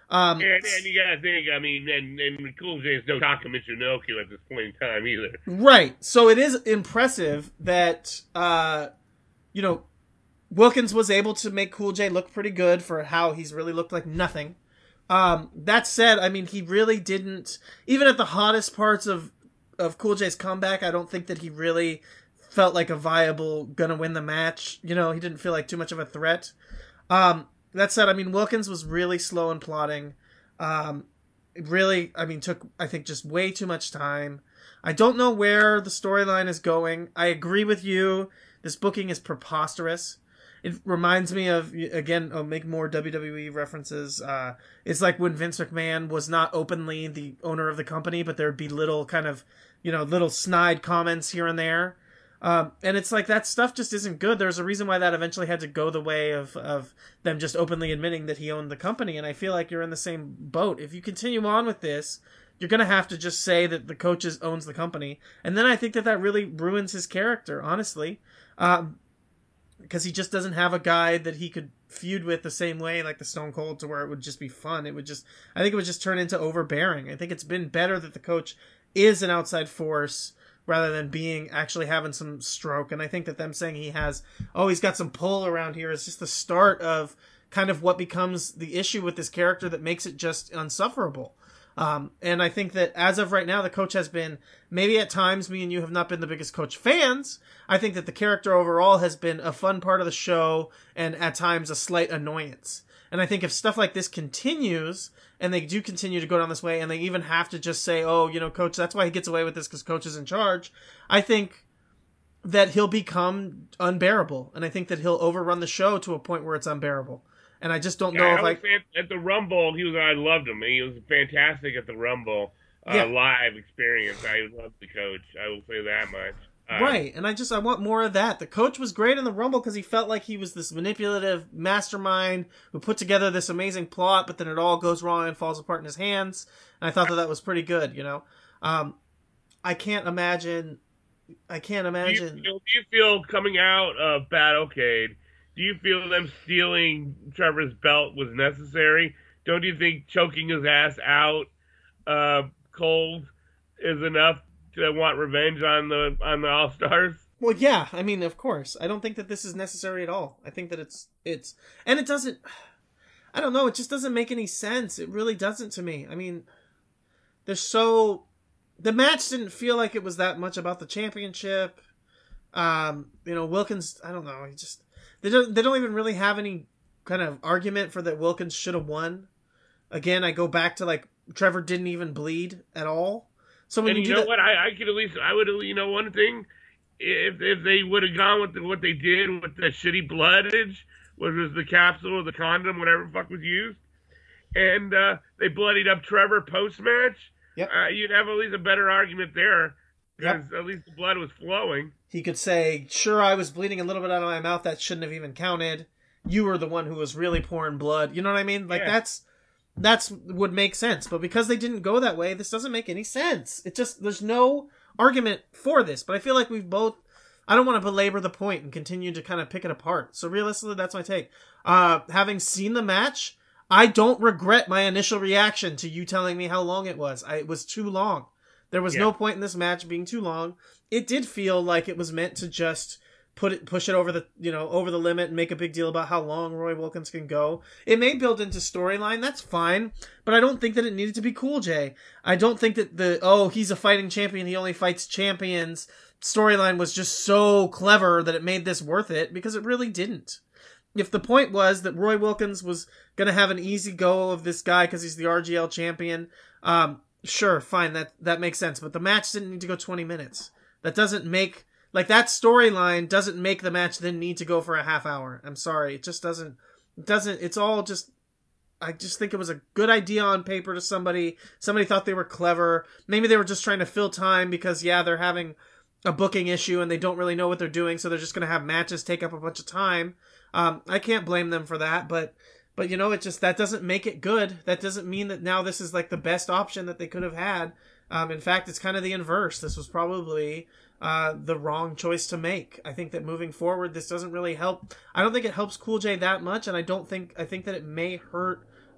Um, and, and you gotta think, I mean, and, and Cool J is no Taka Michinoku at this point in time either. Right. So it is impressive that, uh, you know, Wilkins was able to make Cool J look pretty good for how he's really looked like nothing. Um, that said, I mean, he really didn't, even at the hottest parts of, of Cool J's comeback, I don't think that he really felt like a viable, gonna win the match. You know, he didn't feel like too much of a threat. Um, that said, I mean, Wilkins was really slow in plotting. Um, it really, I mean, took, I think, just way too much time. I don't know where the storyline is going. I agree with you. This booking is preposterous. It reminds me of, again, I'll make more W W E references. Uh, it's like when Vince McMahon was not openly the owner of the company, but there'd be little kind of, you know, little snide comments here and there. Um, and it's like that stuff just isn't good. There's a reason why that eventually had to go the way of, of them just openly admitting that he owned the company. And I feel like you're in the same boat. If you continue on with this, you're going to have to just say that the coach owns the company. And then I think that that really ruins his character, honestly. Um, because he just doesn't have a guy that he could feud with the same way like the Stone Cold, to where it would just be fun. It would just, I think it would just turn into overbearing. I think it's been better that the coach is an outside force rather than being actually having some stroke. And I think that them saying he has, oh, he's got some pull around here is just the start of kind of what becomes the issue with this character that makes it just unsufferable. Um, and I think that as of right now, the coach has been, maybe at times me and you have not been the biggest coach fans. I think that the character overall has been a fun part of the show and at times a slight annoyance. And I think if stuff like this continues and they do continue to go down this way and they even have to just say, oh, you know, coach, that's why he gets away with this because coach is in charge. I think that he'll become unbearable. And I think that he'll overrun the show to a point where it's unbearable. And I just don't yeah, know I if I... At the Rumble, he was. I loved him. He was fantastic at the Rumble uh, yeah. live experience. I loved the coach. I will say that much. Um, right, and I just I want more of that. The coach was great in the Rumble because he felt like he was this manipulative mastermind who put together this amazing plot, but then it all goes wrong and falls apart in his hands. And I thought that that was pretty good, you know. Um, I can't imagine. I can't imagine. Do you feel, do you feel coming out of Battlecade? Do you feel them stealing Trevor's belt was necessary? Don't you think choking his ass out uh, cold is enough to want revenge on the on the All Stars? Well, yeah. I mean, of course. I don't think that this is necessary at all. I think that it's it's and it doesn't. I don't know. It just doesn't make any sense. It really doesn't to me. I mean, they're so. The match didn't feel like it was that much about the championship. Um, you know, Wilkins. I don't know. He just. They don't, they don't even really have any kind of argument for that Wilkins should have won. Again, I go back to, like, Trevor didn't even bleed at all. So when and you, you do know that, what? I, I could at least, I would, you know, one thing, if if they would have gone with the, what they did with the shitty bloodage, whether it was the capsule or the condom, whatever the fuck was used, and uh, they bloodied up Trevor post-match, yep. uh, you'd have at least a better argument there. Because Yep. at least the blood was flowing. He could say, sure, I was bleeding a little bit out of my mouth. That shouldn't have even counted. You were the one who was really pouring blood. You know what I mean? Like, yeah. that's, that's, would make sense. But because they didn't go that way, this doesn't make any sense. It just, there's no argument for this. But I feel like we've both, I don't want to belabor the point and continue to kind of pick it apart. So realistically, that's my take. Uh, having seen the match, I don't regret my initial reaction to you telling me how long it was. I, it was too long. There was yeah. no point in this match being too long. It did feel like it was meant to just put it, push it over the, you know, over the limit and make a big deal about how long Roy Wilkins can go. It may build into storyline. That's fine. But I don't think that it needed to be Cool J. I don't think that the, oh, he's a fighting champion. He only fights champions storyline was just so clever that it made this worth it, because it really didn't. If the point was that Roy Wilkins was going to have an easy go of this guy because he's the R G L champion, um, sure, fine, that that makes sense. But the match didn't need to go twenty minutes. That doesn't make, like, that storyline doesn't make the match then need to go for a half hour. I'm sorry. It just doesn't, it doesn't, it's all just, I just think it was a good idea on paper to somebody. Somebody thought they were clever. Maybe they were just trying to fill time because, yeah, they're having a booking issue and they don't really know what they're doing, so they're just going to have matches take up a bunch of time. Um, I can't blame them for that, but But, you know, it just, that doesn't make it good. That doesn't mean that now this is like the best option that they could have had. Um, in fact, it's kind of the inverse. This was probably uh, the wrong choice to make. I think that moving forward, this doesn't really help. I don't think it helps Cool J that much, and I don't think, I think that it may hurt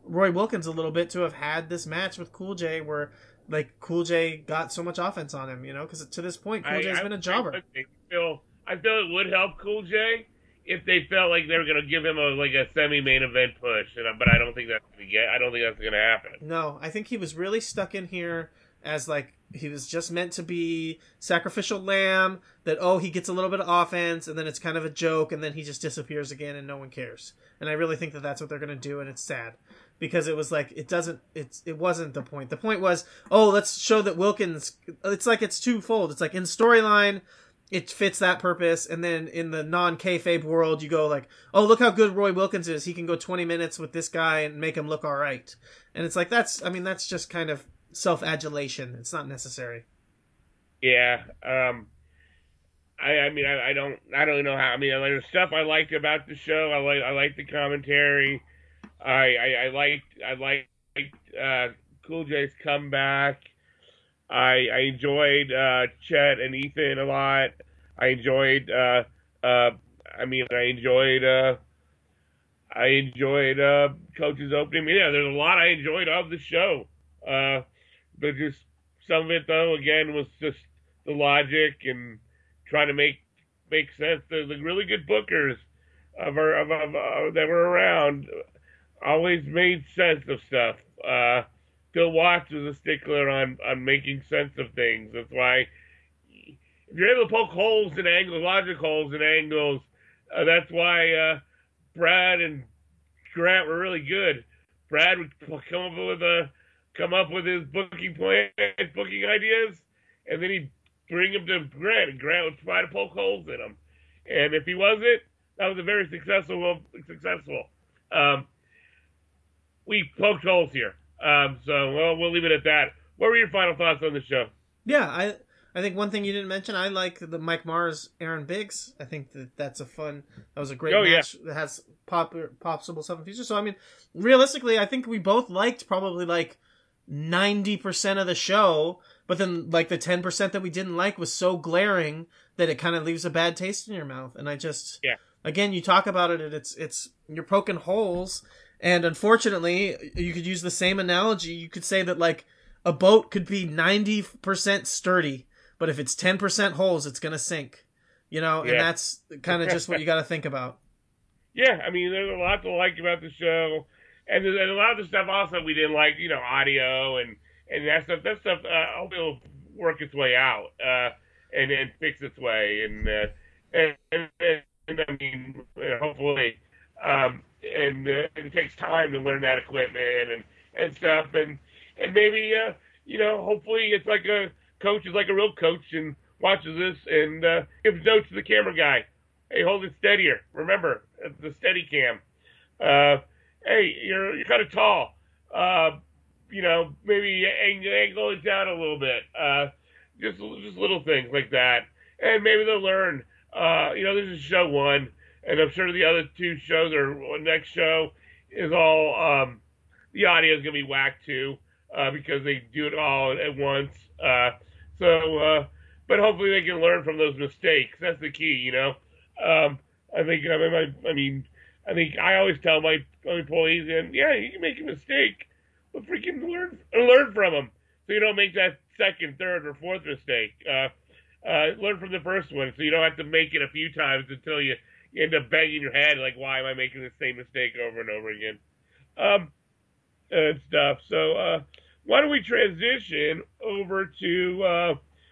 Roy Wilkins a little bit to have had this match with Cool J where like Cool J got so much offense on him, you know, because to this point Cool J's I, been a I, jobber. I feel I feel it would help Cool J if they felt like they were going to give him a like a semi-main event push, and, but I don't think that's going to get. I don't think that's going to happen. No, I think he was really stuck in here as like he was just meant to be sacrificial lamb. That oh he gets a little bit of offense and then it's kind of a joke and then he just disappears again and no one cares. And I really think that that's what they're going to do, and it's sad because it was like it doesn't it's it wasn't the point. The point was oh let's show that Wilkins. It's like it's twofold. It's like in storyline. It fits that purpose, and then in the non-kayfabe world, you go like, oh, look how good Roy Wilkins is. He can go twenty minutes with this guy and make him look all right. And it's like, that's, I mean, that's just kind of self-adulation. It's not necessary. Yeah. Um, I, I mean, I, I don't, I don't know how, I mean, there's stuff I liked about the show. I like, I like the commentary. I, I, I liked, I liked, uh, Cool J's comeback. I, I enjoyed uh, Chet and Ethan a lot. I enjoyed. Uh, uh, I mean, I enjoyed. Uh, I enjoyed uh, Coach's opening. I mean, yeah, there's a lot I enjoyed of the show. Uh, but just some of it, though, again, was just the logic and trying to make make sense. The, the really good bookers of our of, of uh, that were around always made sense of stuff. Uh, Bill Watts was a stickler on, on making sense of things. That's why if you're able to poke holes in angles, logic holes in angles, uh, that's why uh, Brad and Grant were really good. Brad would come up with a come up with his booking plan, booking ideas, and then he'd bring them to Grant, and Grant would try to poke holes in them. And if he wasn't, that was a very successful successful. Um, we poked holes here. Um, so, well, we'll leave it at that. What were your final thoughts on the show? Yeah, I I think one thing you didn't mention, I like the Mike Mars, Aaron Biggs. I think that that's a fun, that was a great oh, match yeah. that has pop, possible stuff in the future. So, I mean, realistically, I think we both liked probably like ninety percent of the show, but then like the ten percent that we didn't like was so glaring that it kind of leaves a bad taste in your mouth. And I just, yeah. again, you talk about it and it's, it's, you're poking holes. And unfortunately, you could use the same analogy. You could say that like a boat could be ninety percent sturdy, but if it's ten percent holes, it's going to sink. You know, yeah. and that's kind of just what you got to think about. Yeah, I mean, there's a lot to like about the show. And, there's, and a lot of the stuff also we didn't like, you know, audio and, and that stuff. That stuff, uh, I hope it'll work its way out uh, and, and fix its way. And, uh, and, and, and I mean, hopefully... Um, and uh, it takes time to learn that equipment and, and stuff, and and maybe uh, you know, hopefully it's like a coach is like a real coach and watches this and uh, gives notes to the camera guy. Hey, hold it steadier. Remember, it's the steady cam. Uh, hey, you're you're kind of tall. Uh, you know, maybe angle, angle it down a little bit. Uh, just just little things like that, and maybe they'll learn. Uh, you know, this is show one. And I'm sure the other two shows or next show is all, um, the audio is going to be whacked too, uh, because they do it all at once. Uh, so, uh, but hopefully they can learn from those mistakes. That's the key, you know? Um, I think, I mean, I, I mean, I think I always tell my employees, and yeah, you can make a mistake, but freaking learn, learn from them. So you don't make that second, third, or fourth mistake. Uh, uh, learn from the first one so you don't have to make it a few times until you, you end up banging your head like, why am I making the same mistake over and over again? Um, and stuff. So, uh, why don't we transition over to uh,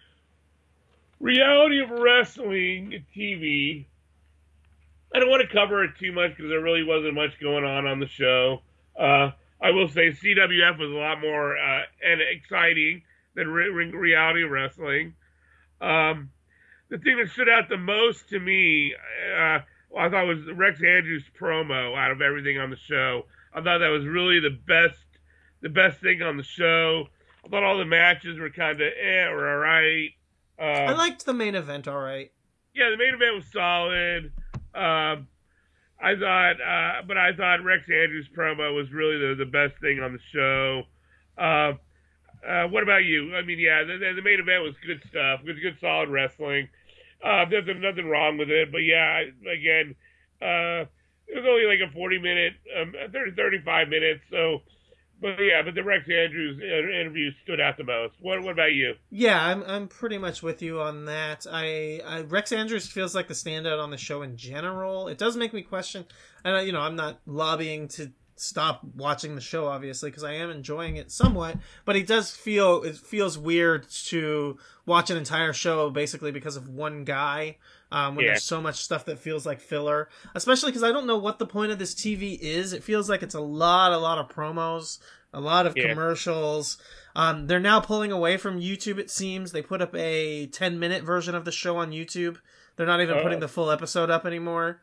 reality of wrestling T V? I don't want to cover it too much because there really wasn't much going on on the show. Uh, I will say C W F was a lot more uh, and exciting than re- reality of wrestling. Um, the thing that stood out the most to me, uh, well, I thought was Rex Andrews' promo out of everything on the show. I thought that was really the best, the best thing on the show. I thought all the matches were kind of eh or all right. Um, I liked the main event all right. Yeah, the main event was solid. Um, I thought, uh, but I thought Rex Andrews' promo was really the, the best thing on the show. Uh, uh, what about you? I mean, yeah, the, the main event was good stuff. It was good, solid wrestling. Uh, there's nothing wrong with it, but yeah, again, uh, it was only like a forty minute, um, thirty, thirty-five minutes. So, but yeah, but the Rex Andrews interview stood out the most. What, what about you? Yeah, I'm I'm pretty much with you on that. I, I Rex Andrews feels like the standout on the show in general. It does make me question, and I, you know, I'm not lobbying to stop watching the show, obviously, because I am enjoying it somewhat, but it does feel it feels weird to watch an entire show basically because of one guy, um, when Yeah. there's so much stuff that feels like filler, especially because I don't know what the point of this T V is. It feels like it's a lot a lot of promos, a lot of Yeah. commercials. Um, they're now pulling away from YouTube, it seems. They put up a ten minute version of the show on YouTube. They're not even Oh. putting the full episode up anymore,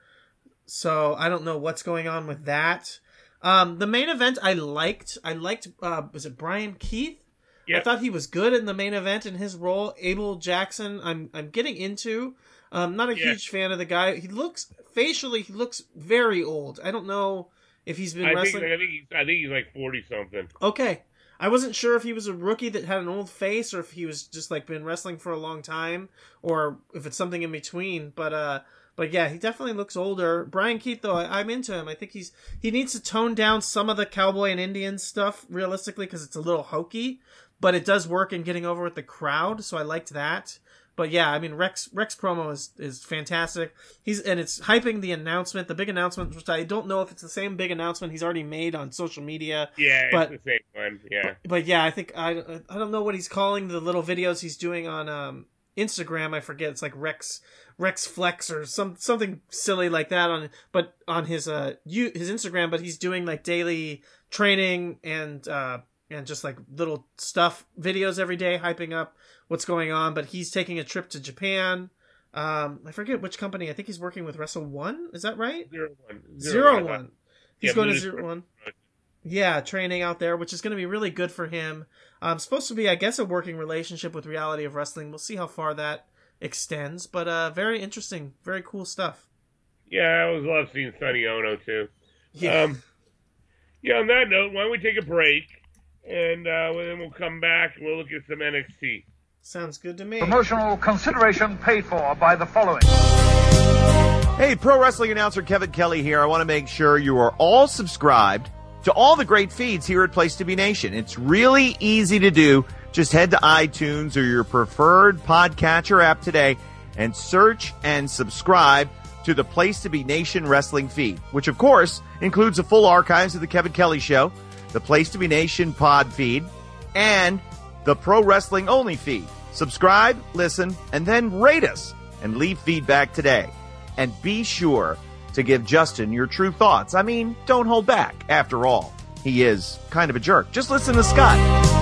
so I don't know what's going on with that. Um, the main event I liked. I liked, uh, was it Brian Keith? Yep. I thought he was good in the main event in his role. Abel Jackson, I'm I'm getting into. I'm not a Yeah. huge fan of the guy. He looks, facially, he looks very old. I don't know if he's been I wrestling. think I think he's I think he's like forty something. Okay. I wasn't sure if he was a rookie that had an old face or if he was just like been wrestling for a long time or if it's something in between. But, uh, But yeah, he definitely looks older. Brian Keith, though, I, I'm into him. I think he's he needs to tone down some of the cowboy and Indian stuff realistically because it's a little hokey, but it does work in getting over with the crowd. So I liked that. But yeah, I mean Rex Rex promo is, is fantastic. He's and it's hyping the announcement, the big announcement, which I don't know if it's the same big announcement he's already made on social media. Yeah, but, it's the same one. Yeah. But, but yeah, I think I I don't know what he's calling the little videos he's doing on um Instagram. I forget. It's like Rex Rex Flex or some something silly like that on but on his uh you, his Instagram. But he's doing like daily training and uh and just like little stuff videos every day, hyping up what's going on. But he's taking a trip to Japan. Um, I forget which company. I think he's working with Wrestle One. Is that right? Zero one. Zero, one. One. He's Yeah, going to Blue Zero Sport. One. Yeah, training out there, which is going to be really good for him. Um, supposed to be, I guess, a working relationship with Reality of Wrestling. We'll see how far that extends, but uh, very interesting, very cool stuff. Yeah, I always love seeing Sonny Ono too. Yeah. Um, yeah. On that note, why don't we take a break and uh, then we'll come back and we'll look at some N X T. Sounds good to me. Promotional consideration paid for by the following. Hey, pro wrestling announcer Kevin Kelly here. I want to make sure you are all subscribed to all the great feeds here at Place to Be Nation. It's really easy to do. Just head to iTunes or your preferred podcatcher app today and search and subscribe to the Place to Be Nation wrestling feed, which of course includes the full archives of the Kevin Kelly Show, the Place to Be Nation pod feed, and the Pro Wrestling Only feed. Subscribe, listen, and then rate us and leave feedback today. And be sure to give Justin your true thoughts. I mean, don't hold back. After all, he is kind of a jerk. Just listen to Scott.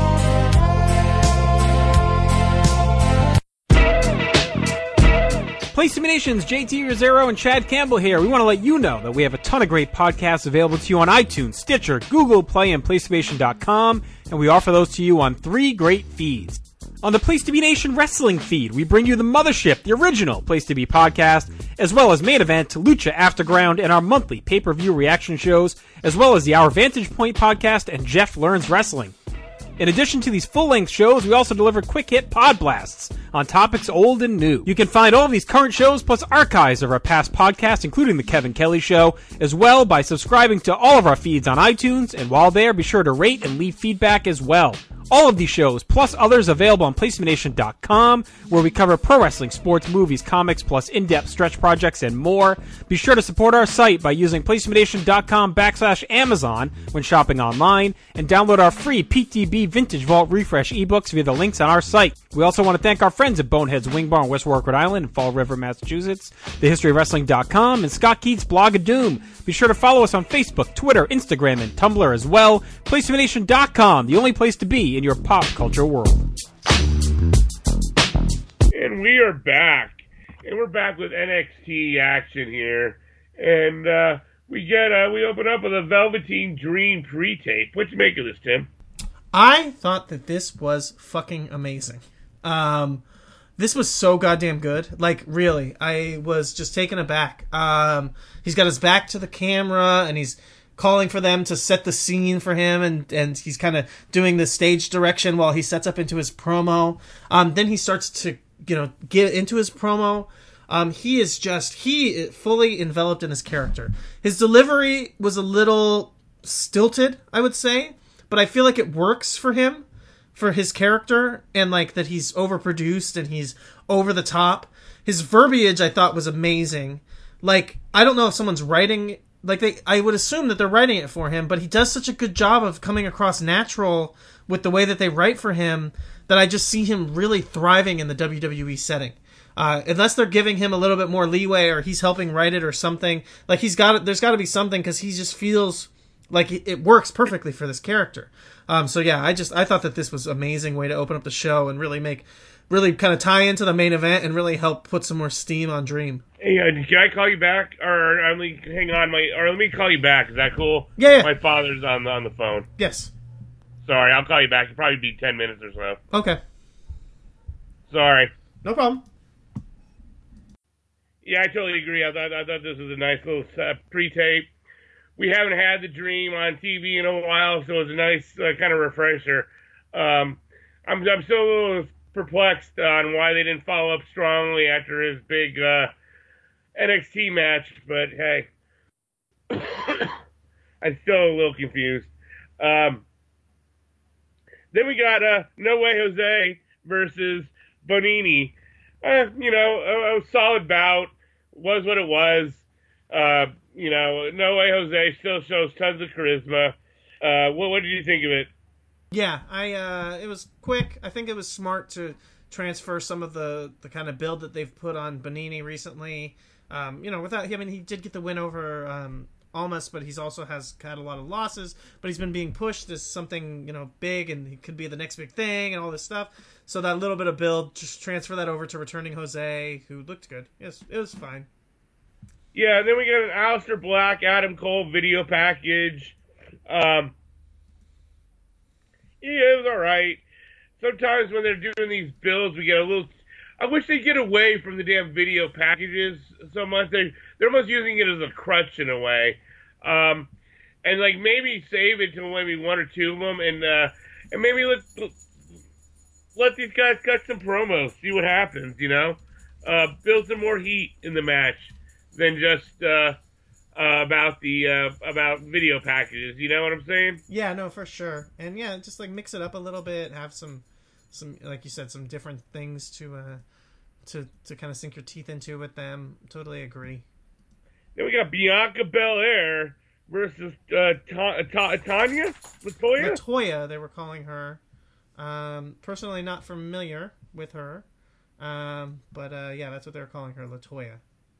Place to Be Nation's J T Rosero and Chad Campbell here. We want to let you know that we have a ton of great podcasts available to you on iTunes, Stitcher, Google Play, and Place to Be Nation dot com, and we offer those to you on three great feeds. On the Place to Be Nation Wrestling feed, we bring you the Mothership, the original Place to Be podcast, as well as Main Event, Lucha Afterground, and our monthly pay-per-view reaction shows, as well as the Our Vantage Point podcast and Jeff Learns Wrestling. In addition to these full-length shows, we also deliver quick-hit pod blasts on topics old and new. You can find all of these current shows plus archives of our past podcasts, including The Kevin Kelly Show, as well by subscribing to all of our feeds on iTunes, and while there, be sure to rate and leave feedback as well. All of these shows, plus others, available on Place to Be Nation dot com, where we cover pro wrestling, sports, movies, comics, plus in-depth stretch projects and more. Be sure to support our site by using Place to Be Nation dot com backslash Amazon when shopping online, and download our free P T B Vintage Vault Refresh ebooks via the links on our site. We also want to thank our friends at Bonehead's Wing Bar in West Warwick, Rhode Island, and Fall River, Massachusetts, the history of wrestling dot com, and Scott Keats' Blog of Doom. Be sure to follow us on Facebook, Twitter, Instagram, and Tumblr as well. Place to Be Nation dot com, the only place to be in your pop culture world. And we are back. And we're back with N X T action here. And uh, we get uh, we open up with a Velveteen Dream pre-tape. What you make of this, Tim? I thought that this was fucking amazing. Um, this was so goddamn good. Like, really, I was just taken aback. Um, he's got his back to the camera, and he's calling for them to set the scene for him, and, and he's kind of doing the stage direction while he sets up into his promo. Um, then he starts to, you know, get into his promo. Um, he is just, he fully enveloped in his character. His delivery was a little stilted, I would say, but I feel like it works for him, for his character, and like that he's overproduced and he's over the top. His verbiage I thought was amazing. Like, I don't know if someone's writing, like they, I would assume that they're writing it for him, but he does such a good job of coming across natural with the way that they write for him that I just see him really thriving in the W W E setting. Uh, unless they're giving him a little bit more leeway or he's helping write it or something. Like he's got, there's got to be something because he just feels like it works perfectly for this character. Um, so yeah, I just, I thought that this was an amazing way to open up the show and really make, really kind of tie into the main event and really help put some more steam on Dream. Hey, uh, can I call you back? Or, or let me, hang on, my, or let me call you back. Is that cool? Yeah, yeah. My father's on, on the phone. Yes. Sorry, I'll call you back. It'll probably be ten minutes or so. Okay. Sorry. No problem. Yeah, I totally agree. I thought I thought this was a nice little uh, pre-tape. We haven't had the Dream on T V in a while, so it's a nice uh, kind of refresher. Um, I'm I'm still a little perplexed on why they didn't follow up strongly after his big uh, N X T match, but hey, I'm still a little confused. Um, then we got uh, No Way Jose versus Bonini. Uh, you know, a, a solid bout. Was what it was. Uh, you know, No Way Jose still shows tons of charisma. Uh, what, what did you think of it? Yeah, I uh, it was quick. I think it was smart to transfer some of the, the kind of build that they've put on Bonini recently. Um, you know, without, I mean, he did get the win over um, Almas, but he's also has had a lot of losses. But he's been being pushed as something, you know, big, and he could be the next big thing and all this stuff. So that little bit of build, just transfer that over to returning Jose, who looked good. Yes, it was fine. Yeah, and then we got an Aleister Black, Adam Cole video package. Um, yeah, it was all right. Sometimes when they're doing these builds, we get a little. I wish they'd get away from the damn video packages so much. They they're almost using it as a crutch in a way, um, and like maybe save it to maybe one or two of them, and uh, and maybe let let these guys cut some promos, see what happens. You know, uh, build some more heat in the match than just uh, uh, about the uh, about video packages. You know what I'm saying? Yeah, no, for sure. And yeah, just like mix it up a little bit, have some some like you said, some different things to uh, to to kind of sink your teeth into with them. Totally agree. Then we got Bianca Belair versus uh, Ta- Ta- Tanya Latoya. Latoya, they were calling her. Um, personally, not familiar with her, um, but uh, yeah, that's what they were calling her, Latoya.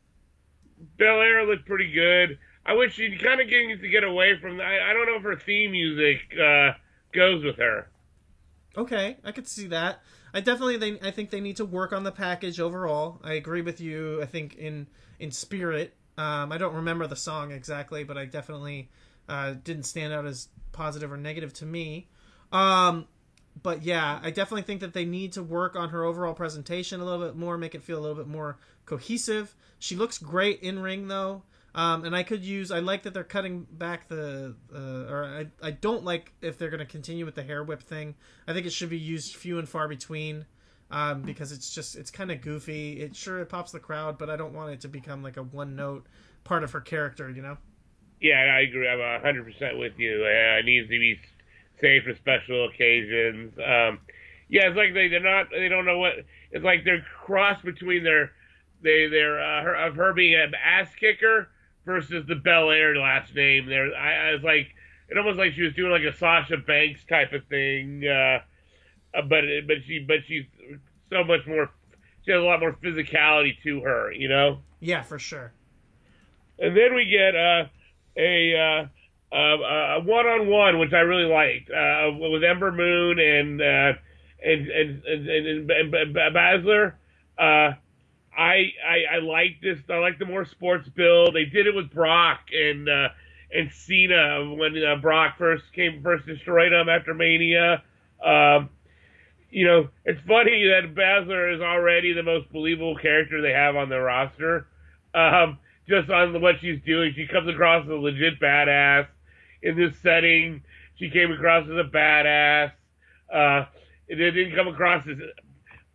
Belair looked pretty good. I wish she kind of needs to get away from. I, I don't know if her theme music uh, goes with her. Okay, I could see that. I definitely, they, I think they need to work on the package overall. I agree with you. I think in in spirit, um, I don't remember the song exactly, but I definitely uh, didn't stand out as positive or negative to me. Um, but yeah, I definitely think that they need to work on her overall presentation a little bit more, make it feel a little bit more cohesive. She looks great in ring though. Um, and I could use, I like that they're cutting back the, uh, or I, I don't like if they're going to continue with the hair whip thing. I think it should be used few and far between, um, because it's just, it's kind of goofy. It sure, it pops the crowd, but I don't want it to become like a one note part of her character, you know? Yeah, I agree. I'm one hundred percent with you. Uh, it needs to be saved for special occasions. Um, yeah, it's like they, they're not, they don't know what, it's like they're crossed between their, they, they're, uh, her, of her being an ass kicker versus the Belair last name. There, I, I was like, it almost like she was doing like a Sasha Banks type of thing, uh, uh, but but she but she's so much more. She has a lot more physicality to her, you know. Yeah, for sure. And then we get uh, a uh, a one-on-one, which I really liked, uh, with Ember Moon and uh, and, and and and and and Baszler. Uh, I, I I like this. I like the more sports build. They did it with Brock and uh, and Cena when uh, Brock first came first destroyed him after Mania. Um, you know, it's funny that Baszler is already the most believable character they have on their roster. Um, just on what she's doing, she comes across as a legit badass. In this setting, she came across as a badass. Uh, it didn't come across as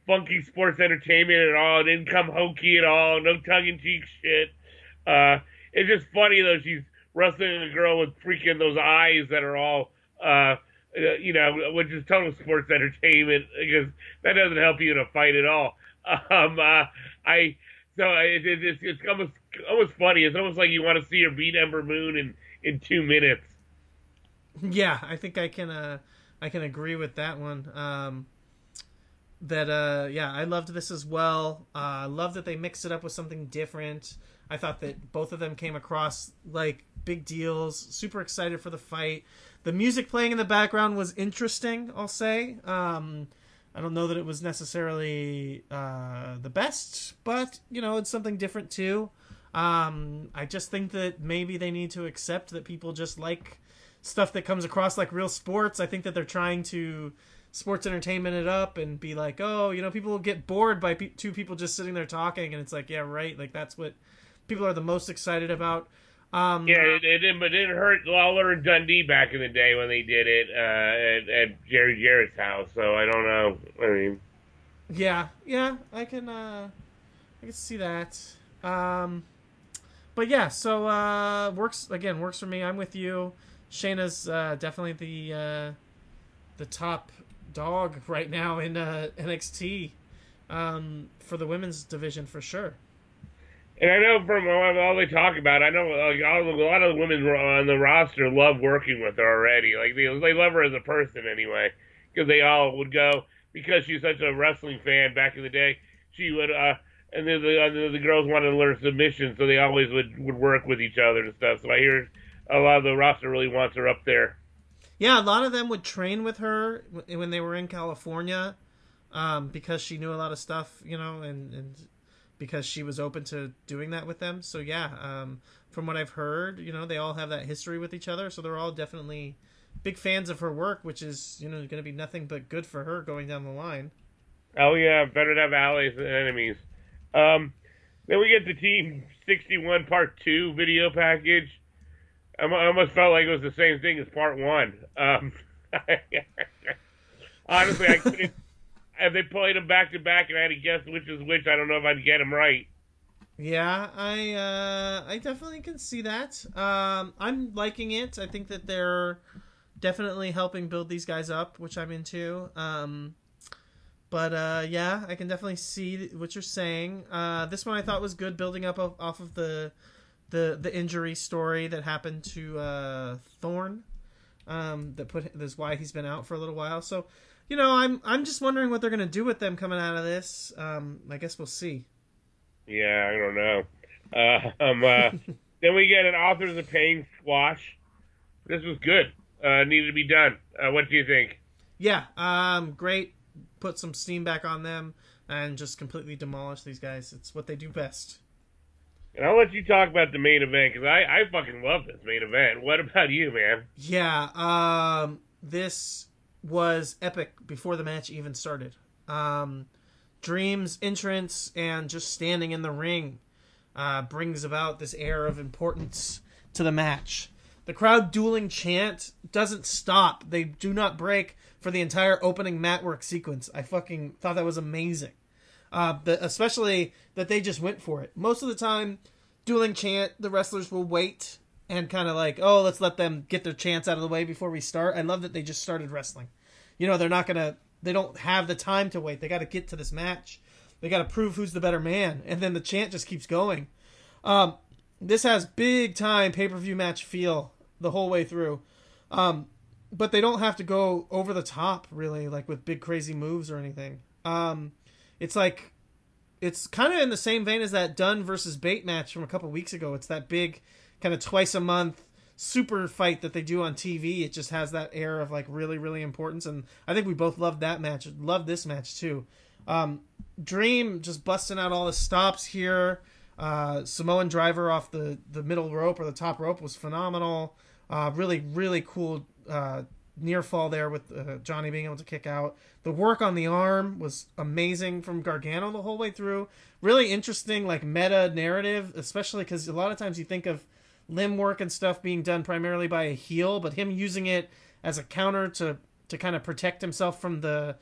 funky sports entertainment at all. It didn't come hokey at all. No tongue-in-cheek shit. Uh, it's just funny, though. She's wrestling a girl with freaking those eyes that are all, uh, you know, which is total sports entertainment, because that doesn't help you in a fight at all. Um, uh, I so it, it, it's it's almost almost funny. It's almost like you want to see her beat Ember Moon in, in two minutes. Yeah, I think I can uh, I can agree with that one. Um, that uh, yeah, I loved this as well. I uh, love that they mixed it up with something different. I thought that both of them came across like big deals. Super excited for the fight. The music playing in the background was interesting, I'll say. Um, I don't know that it was necessarily uh, the best, but, you know, it's something different too. Um, I just think that maybe they need to accept that people just like stuff that comes across like real sports. I think that they're trying to sports entertainment it up and be like, oh, you know, people will get bored by pe- two people just sitting there talking, and it's like, yeah, right. Like, that's what people are the most excited about. Um, yeah, it, it, didn't, but it didn't hurt Lawler and Dundee back in the day when they did it uh, at, at Jerry Jarrett's house. So I don't know. I mean, yeah, yeah, I can, uh, I can see that. Um, but yeah, so uh, works again. Works for me. I'm with you. Shayna's uh, definitely the uh, the top dog right now in uh, N X T um, for the women's division for sure. And I know from all they talk about, I know like, all, a lot of the women on the roster love working with her already. Like they, they love her as a person anyway, because they all would go, because she's such a wrestling fan back in the day. She would, uh, and then the, uh, the girls wanted to learn submission, so they always would, would work with each other and stuff. So I hear a lot of the roster really wants her up there. Yeah, a lot of them would train with her when they were in California, um, because she knew a lot of stuff, you know, and, and because she was open to doing that with them. So yeah, um, from what I've heard, you know, they all have that history with each other. So they're all definitely big fans of her work, which is, you know, going to be nothing but good for her going down the line. Oh yeah, better to have allies than enemies. Um, then we get the Team sixty-one Part two video package. I almost felt like it was the same thing as Part one. Um, honestly, I couldn't. If they played them back to back and I had to guess which is which, I don't know if I'd get them right. Yeah, I uh, I definitely can see that. Um, I'm liking it. I think that they're definitely helping build these guys up, which I'm into. Um, but uh, yeah, I can definitely see what you're saying. Uh, this one I thought was good, building up off, off of the the the injury story that happened to uh, Thorne. Um, that put that's why he's been out for a little while. So. You know, I'm I'm just wondering what they're going to do with them coming out of this. Um, I guess we'll see. Yeah, I don't know. Uh, um, uh, then we get an Authors of Pain squash. This was good. Uh, needed to be done. Uh, what do you think? Yeah, um, great. Put some steam back on them and just completely demolish these guys. It's what they do best. And I'll let you talk about the main event, because I, I fucking love this main event. What about you, man? Yeah, um, this was epic before the match even started. Um, Dream's entrance and just standing in the ring uh, brings about this air of importance to the match. The crowd dueling chant doesn't stop. They do not break for the entire opening mat work sequence. I fucking thought that was amazing. Uh, the, especially that they just went for it. Most of the time, dueling chant, the wrestlers will wait and kind of like, oh, let's let them get their chants out of the way before we start. I love that they just started wrestling. You know, they're not going to, they don't have the time to wait. They got to get to this match. They got to prove who's the better man. And then the chant just keeps going. Um, this has big time pay-per-view match feel the whole way through. Um, but they don't have to go over the top, really, like with big crazy moves or anything. Um, it's like, it's kind of in the same vein as that Dunn versus Bate match from a couple weeks ago. It's that big kind of twice a month super fight that they do on T V. It just has that air of like really, really importance. And I think we both loved that match. Loved this match too. Um, Dream just busting out all the stops here. Uh, Samoan driver off the, the middle rope or the top rope was phenomenal. Uh, really, really cool uh, near fall there with uh, Johnny being able to kick out. The work on the arm was amazing from Gargano the whole way through. Really interesting, like meta narrative, especially because a lot of times you think of limb work and stuff being done primarily by a heel, but him using it as a counter to to kind of protect himself from the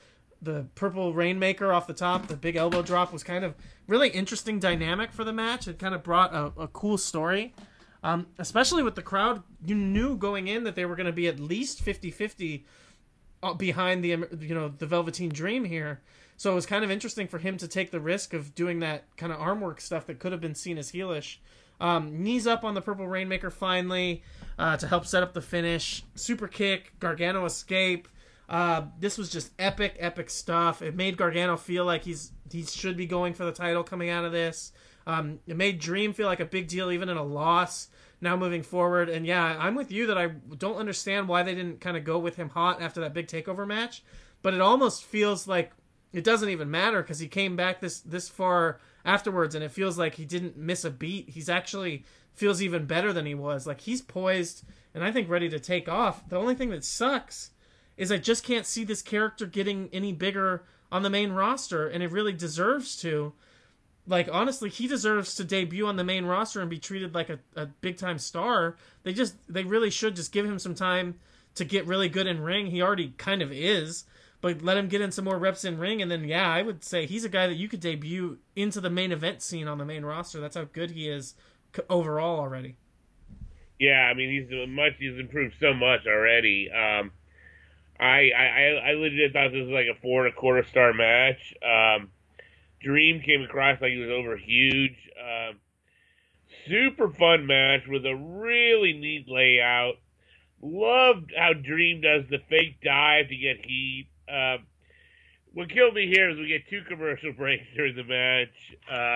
the purple Rainmaker off the top, the big elbow drop was kind of really interesting dynamic for the match. It kind of brought a, a cool story, um, especially with the crowd. You knew going in that they were going to be at least fifty-fifty behind the you know the Velveteen Dream here. So it was kind of interesting for him to take the risk of doing that kind of arm work stuff that could have been seen as heelish. Um, knees up on the purple Rainmaker finally uh, to help set up the finish. Super kick, Gargano escape. Uh, this was just epic, epic stuff. It made Gargano feel like he's he should be going for the title coming out of this. Um, it made Dream feel like a big deal even in a loss now moving forward. And yeah, I'm with you that I don't understand why they didn't kind of go with him hot after that big takeover match. But it almost feels like it doesn't even matter because he came back this, this far afterwards and it feels like he didn't miss a beat. He's actually feels even better than he was. Like he's poised and I think ready to take off. The only thing that sucks is I just can't see this character getting any bigger on the main roster, and it really deserves to. Like, honestly, he deserves to debut on the main roster and be treated like a, a big-time star. They just, they really should just give him some time to get really good in ring. He already kind of is, but let him get in some more reps in ring, and then, yeah, I would say he's a guy that you could debut into the main event scene on the main roster. That's how good he is overall already. Yeah, I mean, he's much, he's improved so much already. Um, I, I, I legit thought this was like a four and a quarter star match. Um, Dream came across like he was over huge. Um, super fun match with a really neat layout. Loved how Dream does the fake dive to get heat. Um, what killed me here is we get two commercial breaks during the match. Uh,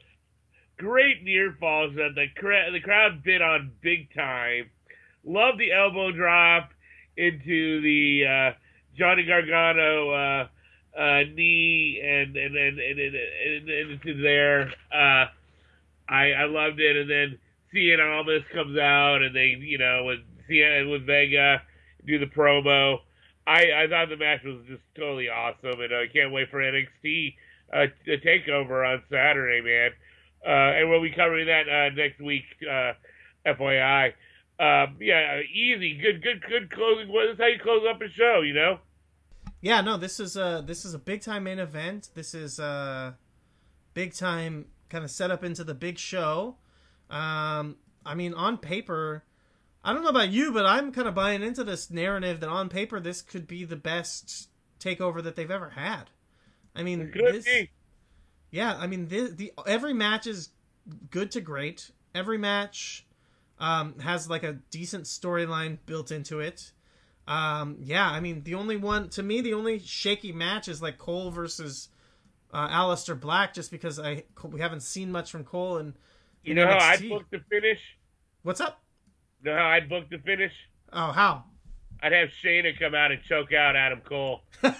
great near falls that the, cra- the crowd bid on big time. Love the elbow drop into the uh, Johnny Gargano uh, uh, knee and and and, and, and, and, and into there. Uh, I I loved it, and then Cien Almas comes out, and they you know with Cien with Vega do the promo. I I thought the match was just totally awesome, and I can't wait for N X T uh, to take over on Saturday, man. Uh, and we'll be covering that uh, next week. Uh, F Y I. Um, yeah, easy, good, good, good closing. This is how you close up a show, you know? Yeah, no, this is a this is a big time main event. This is a big time kind of set up into the big show. Um, I mean, on paper, I don't know about you, but I'm kind of buying into this narrative that on paper this could be the best takeover that they've ever had. I mean, good this, be. yeah, I mean, the, the every match is good to great. Every match. Um, has like a decent storyline built into it. Um, yeah, I mean, the only one, to me, the only shaky match is like Cole versus uh, Aleister Black, just because I we haven't seen much from Cole. And you know how I'd book the finish? What's up? You know how I'd book the finish? Oh, how? I'd have Shayna come out and choke out Adam Cole.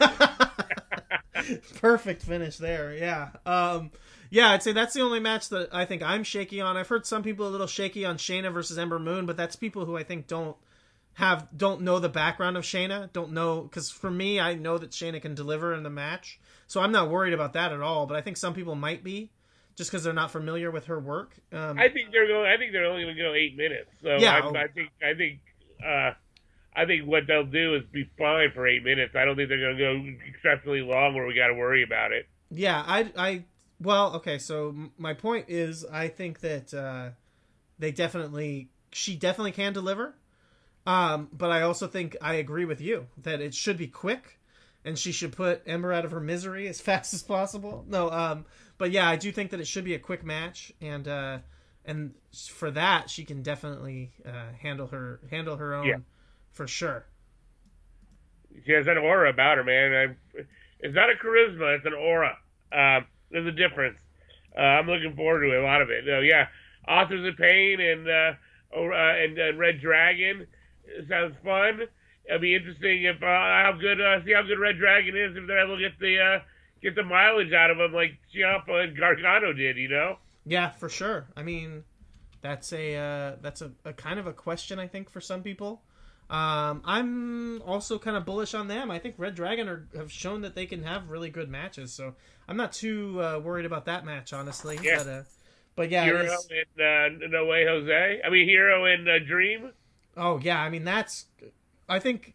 Perfect finish there, yeah. Um, yeah, I'd say that's the only match that I think I'm shaky on. I've heard some people a little shaky on Shayna versus Ember Moon, but that's people who I think don't have don't know the background of Shayna, don't know, because for me, I know that Shayna can deliver in the match, so I'm not worried about that at all. But I think some people might be, just because they're not familiar with her work. Um, I think they're going. I think they're only going to go eight minutes. So yeah, I, I think. I think. Uh, I think what they'll do is be fine for eight minutes. I don't think they're going to go exceptionally long where we got to worry about it. Yeah, I, I, well, okay. So my point is, I think that uh, they definitely, she definitely can deliver. Um, but I also think I agree with you that it should be quick, and she should put Ember out of her misery as fast as possible. No, um, but yeah, I do think that it should be a quick match, and uh, and for that, she can definitely uh, handle her handle her own. Yeah. For sure. She has an aura about her, man. I, it's not a charisma, it's an aura. Uh, there's a difference. Uh, I'm looking forward to a lot of it. Uh, yeah, Authors of Pain and uh, uh, and uh, Red Dragon sounds fun. It'll be interesting if uh, how good uh, see how good Red Dragon is if they're able to get the uh, get the mileage out of him like Ciampa and Gargano did. You know? Yeah, for sure. I mean, that's a uh, that's a, a kind of a question I think for some people. Um, I'm also kind of bullish on them. I think Red Dragon are, have shown that they can have really good matches, so I'm not too uh, worried about that match, honestly. Yeah. But, uh, but yeah, Hero and uh, No Way Jose. I mean, Hero and uh, Dream. Oh yeah, I mean that's. I think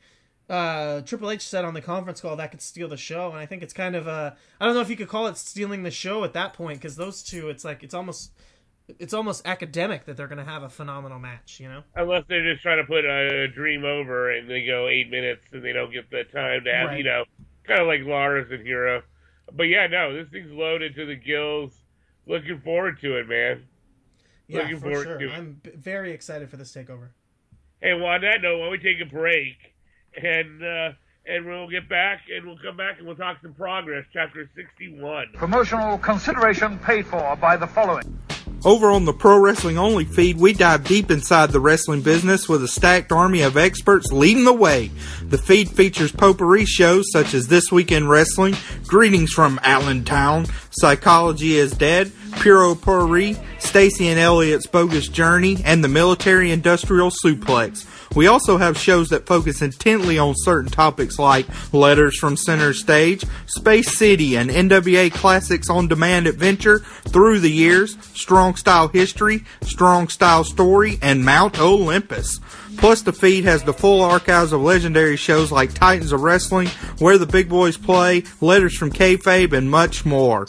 uh, Triple H said on the conference call that could steal the show, and I think it's kind of uh, I don't know if you could call it stealing the show at that point, because those two, it's like it's almost it's almost academic that they're going to have a phenomenal match, you know. Unless they're just trying to put a dream over and they go eight minutes and they don't get the time to have, Right. you know, kind of like Lars and Hero. But yeah, no, this thing's loaded to the gills. Looking forward to it, man. Yeah, Looking for forward sure. to it. I'm b- very excited for this takeover. Hey, well, on that note, why don't we take a break and uh, and we'll get back and we'll come back and we'll talk some progress, chapter sixty-one. Promotional consideration paid for by the following. Over on the Pro Wrestling Only feed, we dive deep inside the wrestling business with a stacked army of experts leading the way. The feed features potpourri shows such as This Week in Wrestling, Greetings from Allentown, Psychology is Dead, Puro Potpourri, Stacy and Elliot's Bogus Journey, and the Military Industrial Suplex. We also have shows that focus intently on certain topics like Letters from Center Stage, Space City, and N W A Classics On Demand Adventure, Through the Years, Strong Style History, Strong Style Story, and Mount Olympus. Plus, the feed has the full archives of legendary shows like Titans of Wrestling, Where the Big Boys Play, Letters from Kayfabe, and much more.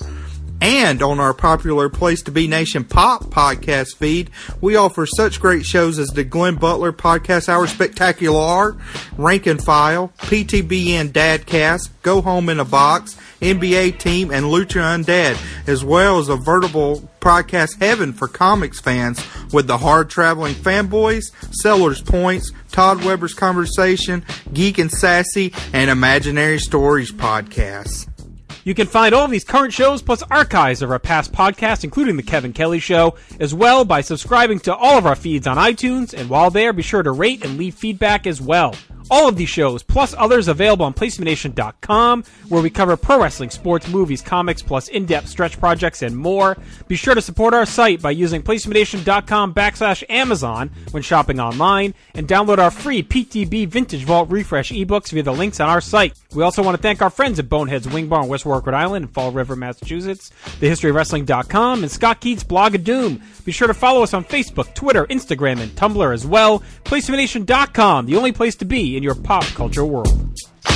And on our popular Place to Be Nation Pop podcast feed, we offer such great shows as the Glenn Butler Podcast Hour Spectacular, Rank and File, P T B N Dadcast, Go Home in a Box, N B A Team, and Lucha Undead, as well as a veritable podcast heaven for comics fans with the Hard Traveling Fanboys, Sellers Points, Todd Weber's Conversation, Geek and Sassy, and Imaginary Stories podcasts. You can find all of these current shows plus archives of our past podcasts, including The Kevin Kelly Show, as well by subscribing to all of our feeds on iTunes, and while there, be sure to rate and leave feedback as well. All of these shows, plus others, available on Placement Nation dot com, where we cover pro wrestling, sports, movies, comics, plus in-depth stretch projects and more. Be sure to support our site by using Placement Nation dot com backslash Amazon when shopping online, and download our free P T B Vintage Vault Refresh ebooks via the links on our site. We also want to thank our friends at Bonehead's Wing Bar in West Warwick, Rhode Island, and Fall River, Massachusetts, the history of wrestling dot com, and Scott Keats' Blog of Doom. Be sure to follow us on Facebook, Twitter, Instagram, and Tumblr as well. Placement Nation dot com, the only place to be in your pop culture world.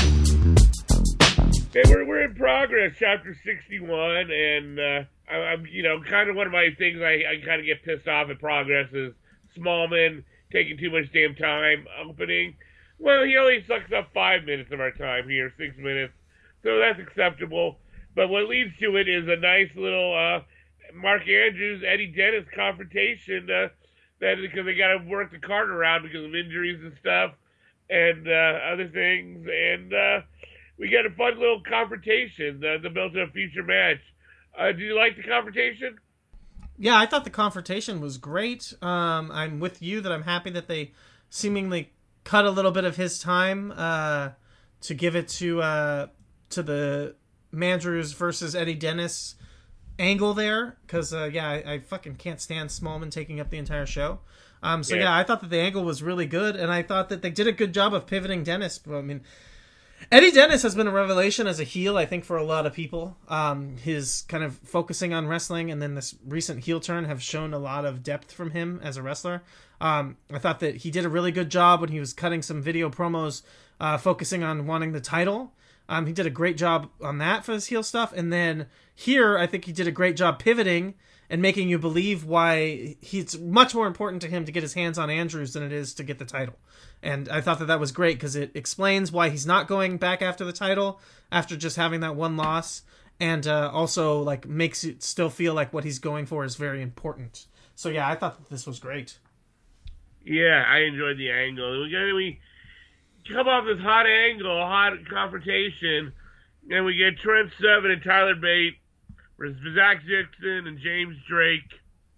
Okay, we're, we're in progress, chapter sixty-one, and uh, I, I'm, you know, kind of one of my things I, I kind of get pissed off at progress is Smallman taking too much damn time opening. Well, he only sucks up five minutes of our time here, six minutes, so that's acceptable. But what leads to it is a nice little uh, Mark Andrews, Eddie Dennis confrontation uh, that because they got to work the card around because of injuries and stuff and uh, other things, and uh, we got a fun little confrontation uh, that built to a future match. Uh, do you like the confrontation? Yeah, I thought the confrontation was great. Um, I'm with you that I'm happy that they seemingly cut a little bit of his time uh, to give it to uh, to the Mandrews versus Eddie Dennis angle there, because uh, yeah, I, I fucking can't stand Smallman taking up the entire show. Um, so yeah. yeah, I thought that the angle was really good, and I thought that they did a good job of pivoting Dennis. I mean, Eddie Dennis has been a revelation as a heel, I think, for a lot of people. Um, his kind of focusing on wrestling and then this recent heel turn have shown a lot of depth from him as a wrestler. Um, I thought that he did a really good job when he was cutting some video promos, uh, focusing on wanting the title. Um, he did a great job on that for his heel stuff. And then here, I think he did a great job pivoting and making you believe why he, it's much more important to him to get his hands on Andrews than it is to get the title. And I thought that that was great because it explains why he's not going back after the title after just having that one loss, and uh, also like makes it still feel like what he's going for is very important. So yeah, I thought that this was great. Yeah, I enjoyed the angle. We got we come off this hot angle, hot confrontation, and we get Trent Seven and Tyler Bate versus Zach Dixon and James Drake.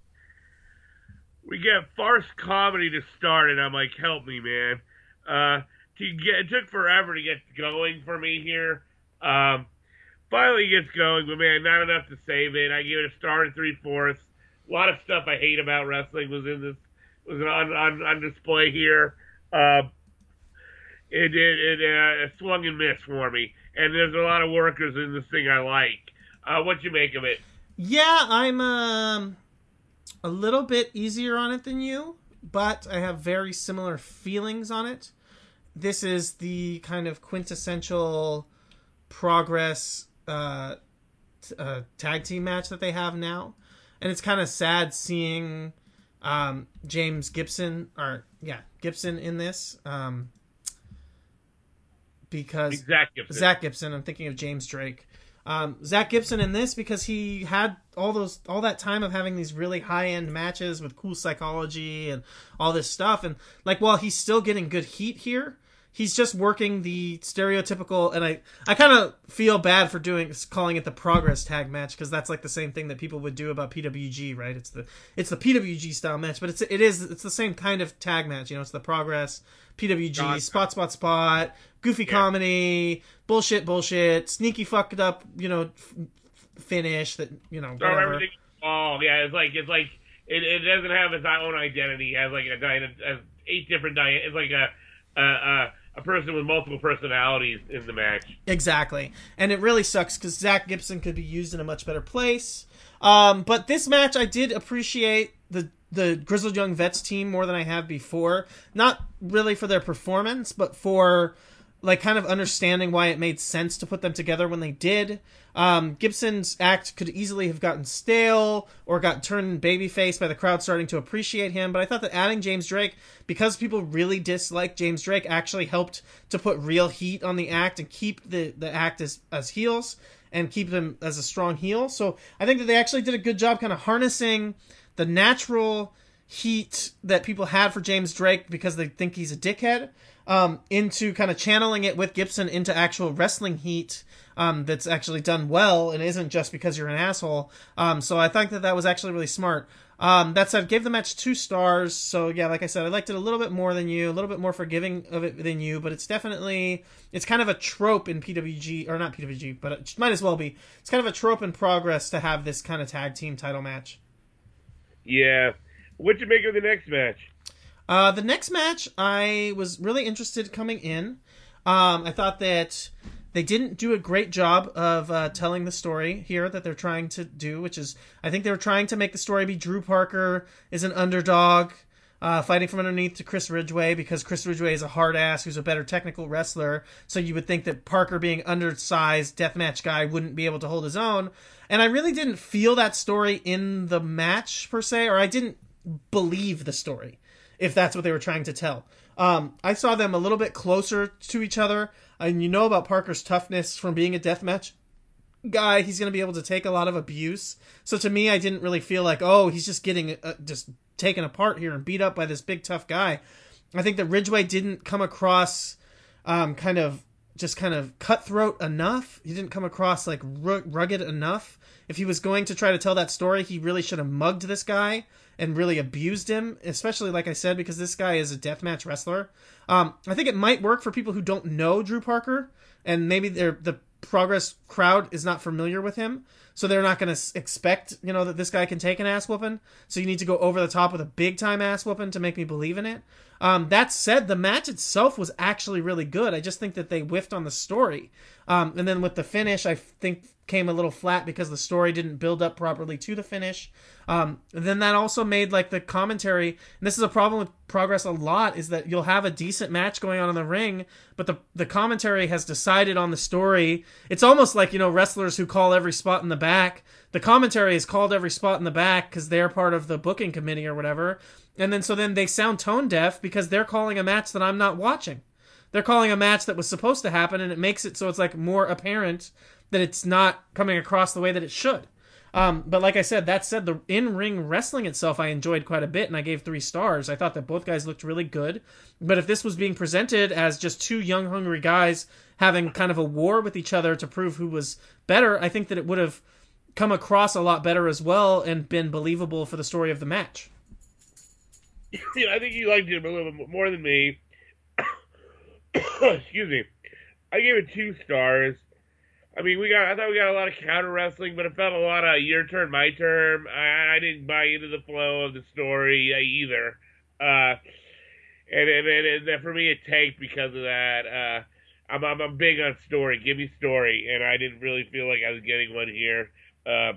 We get farce comedy to start, and I'm like, help me, man. Uh, to get, it took forever to get going for me here. Um, finally gets going, but man, not enough to save it. I give it a star and three-fourths. A lot of stuff I hate about wrestling was in this, was on, on, on display here. Uh, it it, it uh, swung and missed for me, and there's a lot of workers in this thing I like. Uh, what you make of it? Yeah, I'm um, a little bit easier on it than you, but I have very similar feelings on it. this is the kind of quintessential Progress uh, t- uh, tag team match that they have now. And it's kind of sad seeing um, James Gibson, or yeah, Gibson in this. Um, because Zach Gibson. Zach Gibson, I'm thinking of James Drake. Um, Zach Gibson in this because he had all those all that time of having these really high end matches with cool psychology and all this stuff, and like while he's still getting good heat here, he's just working the stereotypical. And I I kind of feel bad for doing calling it the Progress tag match because that's like the same thing that people would do about P W G, right? It's the it's the P W G style match, but it's it is it's the same kind of tag match. You know, it's the Progress P W G God. spot spot spot. Goofy yeah. comedy, bullshit, bullshit, sneaky fucked up, you know, f- finish that, you know, whatever. Oh, everything. Oh, yeah, it's like, it's like, it, it doesn't have its own identity. It has like a, a eight different, di- it's like a, a, a, a person with multiple personalities in the match. Exactly. And it really sucks because Zach Gibson could be used in a much better place. Um, but this match, I did appreciate the the Grizzled Young Vets team more than I have before. Not really for their performance, but for like kind of understanding why it made sense to put them together when they did. Um, Gibson's act could easily have gotten stale or got turned babyface by the crowd starting to appreciate him. But I thought that adding James Drake, because people really dislike James Drake, actually helped to put real heat on the act and keep the, the act as, as heels and keep them as a strong heel. So I think that they actually did a good job kind of harnessing the natural heat that people had for James Drake because they think he's a dickhead, um, into kind of channeling it with Gibson into actual wrestling heat um, that's actually done well and isn't just because you're an asshole. Um, so I think that that was actually really smart. Um, that said, gave the match two stars. So yeah, like I said, I liked it a little bit more than you, a little bit more forgiving of it than you, but it's definitely, it's kind of a trope in P W G, or not P W G, but it might as well be. It's kind of a trope in Progress to have this kind of tag team title match. Yeah. What'd you make of the next match? Uh, the next match, I was really interested coming in. Um, I thought that they didn't do a great job of uh, telling the story here that they're trying to do, which is, I think they were trying to make the story be Drew Parker is an underdog, uh, fighting from underneath to Chris Ridgway, because Chris Ridgway is a hard ass who's a better technical wrestler. So you would think that Parker, being undersized deathmatch guy, wouldn't be able to hold his own. And I really didn't feel that story in the match per se, or I didn't believe the story, if that's what they were trying to tell. Um, I saw them a little bit closer to each other, and you know about Parker's toughness from being a deathmatch guy. He's going to be able to take a lot of abuse. So to me, I didn't really feel like, oh, he's just getting uh, just taken apart here and beat up by this big tough guy. I think that Ridgway didn't come across um, kind of just kind of cutthroat enough. He didn't come across like rugged enough. If he was going to try to tell that story, he really should have mugged this guy and really abused him, especially, like I said, because this guy is a deathmatch wrestler. Um, I think it might work for people who don't know Drew Parker, and maybe they're, the Progress crowd is not familiar with him, so they're not going to expect, you know, that this guy can take an ass whooping. So you need to go over the top with a big time ass whooping to make me believe in it. Um, that said, the match itself was actually really good. I just think that they whiffed on the story. Um, and then with the finish, I think came a little flat because the story didn't build up properly to the finish. Um, and then that also made like the commentary, and this is a problem with Progress a lot, is that you'll have a decent match going on in the ring, but the the commentary has decided on the story. It's almost like, you know, wrestlers who call every spot in the back. The commentary has called every spot in the back because they're part of the booking committee or whatever. And then so then they sound tone deaf because they're calling a match that I'm not watching. They're calling a match that was supposed to happen, and it makes it so it's like more apparent that it's not coming across the way that it should. Um, but like I said, that said, the in-ring wrestling itself I enjoyed quite a bit, and I gave three stars. I thought that both guys looked really good. But if this was being presented as just two young, hungry guys having kind of a war with each other to prove who was better, I think that it would have come across a lot better as well and been believable for the story of the match. Yeah, I think you liked it a little bit more than me. Excuse me. I gave it two stars. I mean, we got. I thought we got a lot of counter wrestling, but it felt a lot of your turn, my turn. I, I didn't buy into the flow of the story uh, either. Uh, and, and, and, and for me, it tanked because of that. Uh, I'm, I'm I'm big on story. Give me story, and I didn't really feel like I was getting one here. Uh,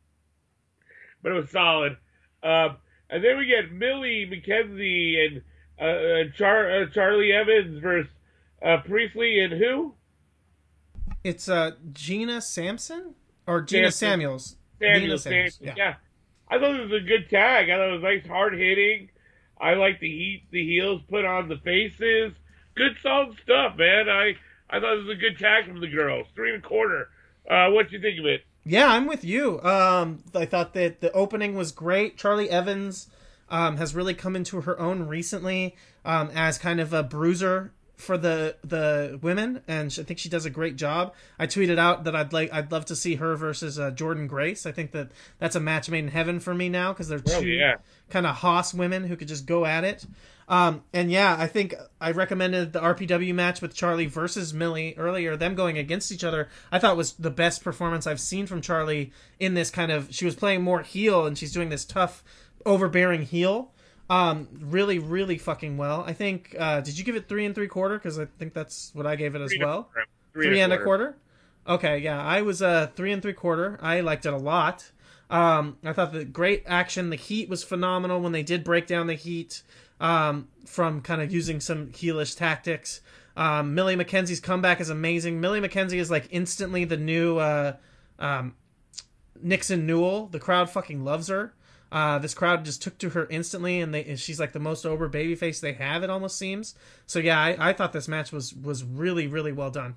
but it was solid. Um, and then we get Millie McKenzie and uh, uh, Char- uh, Charlie Evans versus uh, Priestley and who? It's uh Gina Sampson or Gina Sampson. Samuels. Samuel Gina Sampson. Yeah. Yeah. I thought it was a good tag. I thought it was nice, hard hitting. I like the heat the heels put on the faces. Good solid stuff, man. I I thought it was a good tag from the girls. Three and a quarter. Uh, what you think of it? Yeah, I'm with you. Um, I thought that the opening was great. Charlie Evans um, has really come into her own recently um, as kind of a bruiser for the the women, and I think she does a great job. I tweeted out that I'd like I'd love to see her versus uh, Jordan Grace. I think that that's a match made in heaven for me now because they're two Oh, yeah. kind of hoss women who could just go at it. Um, and yeah, I think I recommended the R P W match with Charlie versus Millie earlier. Them going against each other, I thought was the best performance I've seen from Charlie in this kind of. She was playing more heel, and she's doing this tough, overbearing heel. Um, really, really fucking well. I think. Uh, did you give it three and three quarter? Because I think that's what I gave it as Three and a well. quarter. Three, Three and and a a quarter. Okay, yeah, I was uh three and three quarter. I liked it a lot. Um, I thought the great action, the heat was phenomenal when they did break down the heat. Um, from kind of using some heelish tactics. Um, Millie McKenzie's comeback is amazing. Millie McKenzie is like instantly the new uh, um, Nixon Newell. The crowd fucking loves her. Uh, this crowd just took to her instantly, and they and she's like the most over babyface they have. It almost seems. So yeah, I, I thought this match was was really really well done.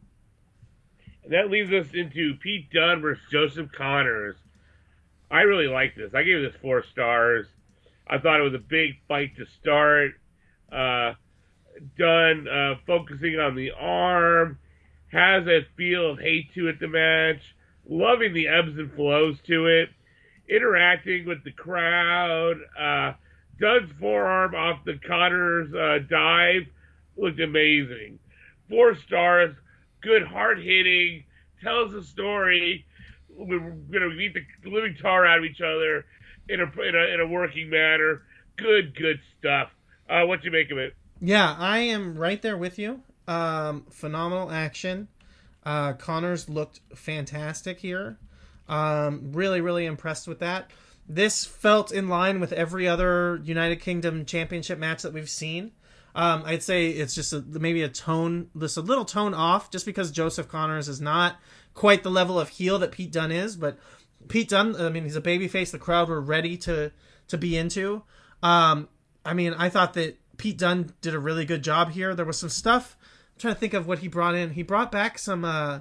And that leads us into Pete Dunne versus Joseph Connors. I really like this. I gave this four stars. I thought it was a big fight to start. Uh, Dunne uh, focusing on the arm, has that feel of hate to it, the match, loving the ebbs and flows to it, interacting with the crowd. Uh, Dunne's forearm off the Connors uh, dive looked amazing. Four stars, good hard hitting, tells a story. We're going to beat the living tar out of each other in a, in a, in a working manner. Good, good stuff. Uh, what you make of it? Yeah, I am right there with you. Um, phenomenal action. Uh, Connors looked fantastic here. Um, really, really impressed with that. This felt in line with every other United Kingdom Championship match that we've seen. Um, I'd say it's just a, maybe a tone, just a little tone off, just because Joseph Connors is not quite the level of heel that Pete Dunne is. But Pete Dunne, I mean, he's a babyface the crowd were ready to to be into. Um, I mean, I thought that Pete Dunne did a really good job here. There was some stuff. I'm trying to think of what he brought in. He brought back some uh,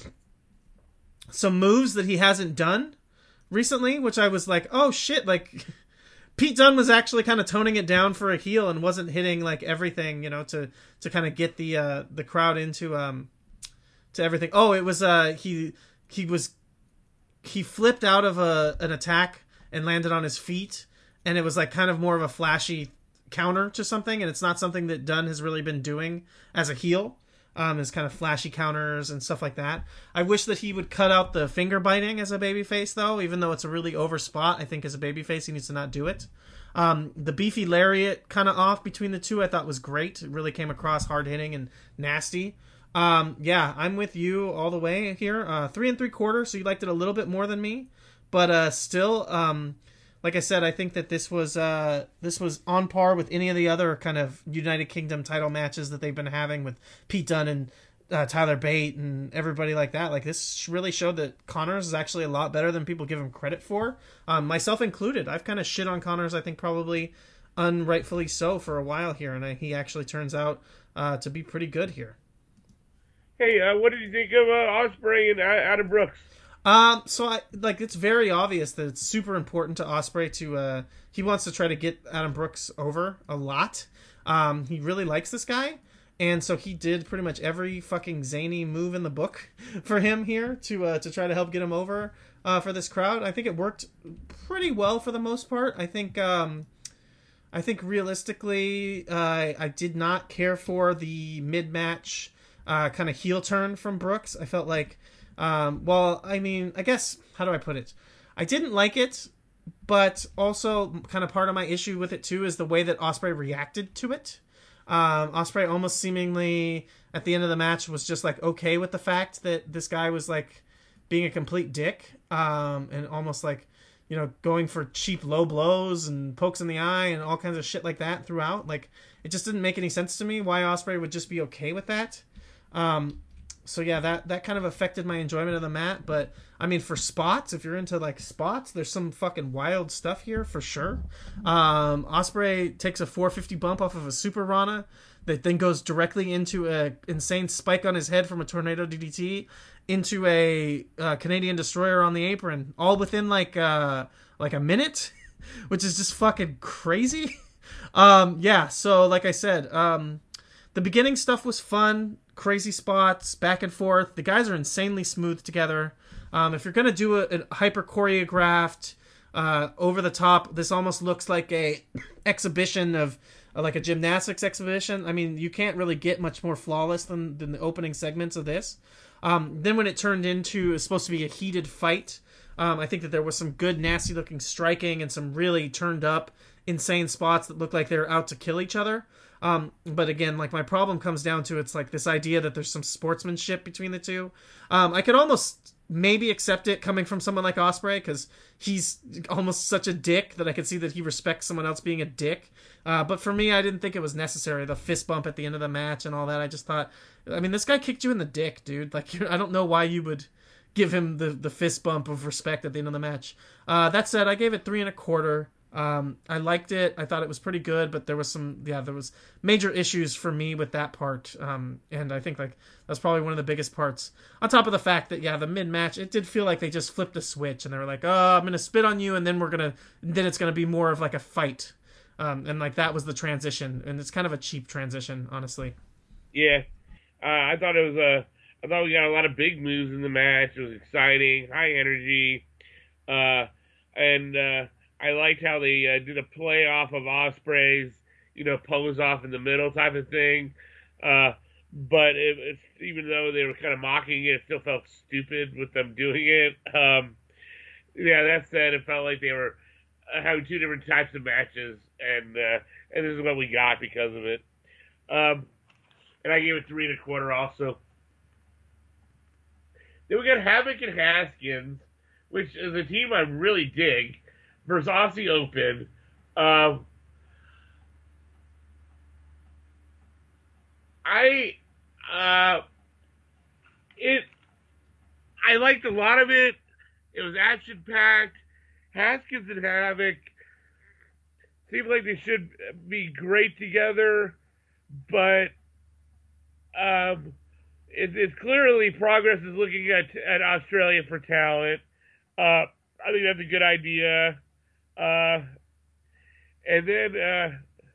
some moves that he hasn't done recently, which I was like, oh shit, like Pete Dunne was actually kind of toning it down for a heel and wasn't hitting like everything, you know, to to kind of get the uh, the crowd into um to everything. Oh, it was uh he he was he flipped out of a an attack and landed on his feet, and it was like kind of more of a flashy counter to something, and it's not something that Dunne has really been doing as a heel. Um, is kind of flashy counters and stuff like that. I wish that he would cut out the finger biting as a babyface, though, even though it's a really over spot. I think as a babyface, he needs to not do it. Um, the beefy lariat kind of off between the two I thought was great. It really came across hard hitting and nasty. Um, yeah, I'm with you all the way here. Uh, three and three quarters, so you liked it a little bit more than me, but uh, still, um, like I said, I think that this was uh, this was on par with any of the other kind of United Kingdom title matches that they've been having with Pete Dunne and uh, Tyler Bate and everybody like that. Like, this really showed that Connors is actually a lot better than people give him credit for, um, myself included. I've kind of shit on Connors, I think probably unrightfully so, for a while here, and I, he actually turns out uh, to be pretty good here. Hey, uh, what did you think of uh, Ospreay and Adam Brooks? Um, so I like it's very obvious that it's super important to Ospreay to uh he wants to try to get Adam Brooks over a lot. Um, he really likes this guy, and so he did pretty much every fucking zany move in the book for him here to uh to try to help get him over uh for this crowd. I think it worked pretty well for the most part. I think um I think realistically uh, I did not care for the mid-match uh kind of heel turn from Brooks. I felt like Um, well, I mean, I guess, how do I put it? I didn't like it, but also kind of part of my issue with it too is the way that Ospreay reacted to it. Um, Ospreay almost seemingly at the end of the match was just like okay with the fact that this guy was like being a complete dick, um, and almost like you know, going for cheap low blows and pokes in the eye and all kinds of shit like that throughout. Like, it just didn't make any sense to me why Ospreay would just be okay with that. Um, so yeah, that, that kind of affected my enjoyment of the mat. But I mean, for spots, if you're into like spots, there's some fucking wild stuff here for sure. Um, Ospreay takes a four fifty bump off of a Super Rana that then goes directly into a insane spike on his head from a Tornado D D T into a uh, Canadian Destroyer on the apron, all within like uh, like a minute, which is just fucking crazy. um, yeah, so like I said, um, the beginning stuff was fun, crazy spots, back and forth. The guys are insanely smooth together. Um, if you're gonna do a, a hyper choreographed, uh, over the top, this almost looks like a exhibition of. Like a gymnastics exhibition. I mean, you can't really get much more flawless than, than the opening segments of this. Um, then when it turned into, it's supposed to be a heated fight, um, I think that there was some good, nasty-looking striking and some really turned-up, insane spots that looked like they were out to kill each other. Um, but again, like, my problem comes down to it's like this idea that there's some sportsmanship between the two. Um, I could almost maybe accept it coming from someone like Ospreay, because he's almost such a dick that I could see that he respects someone else being a dick. Uh, but for me, I didn't think it was necessary. The fist bump at the end of the match and all that. I just thought, I mean, this guy kicked you in the dick, dude. Like, I don't know why you would give him the, the fist bump of respect at the end of the match. Uh, that said, I gave it three and a quarter. Um, I liked it. I thought it was pretty good, but there was some, yeah, there was major issues for me with that part. Um, and I think like that's probably one of the biggest parts. On top of the fact that, yeah, the mid match, it did feel like they just flipped a switch and they were like, oh, I'm going to spit on you. And then we're going to, then it's going to be more of like a fight. Um, and like that was the transition, and it's kind of a cheap transition, honestly. Yeah, uh, I thought it was a. I thought we got a lot of big moves in the match. It was exciting, high energy, uh, and uh, I liked how they uh, did a play off of Ospreay's, you know, pose off in the middle type of thing. Uh, but it, it's even though they were kind of mocking it, it still felt stupid with them doing it. Um, yeah, that said, it felt like they were having two different types of matches, and uh, and this is what we got because of it. Um, and I gave it three and a quarter also. Then we got Havoc and Haskins, which is a team I really dig, versus Aussie Open. Um, I uh, it I liked a lot of it. It was action packed. Haskins and Havoc seem like they should be great together, but um, it, it's clearly Progress is looking at at Australia for talent. Uh, I think that's a good idea. Uh, and then uh,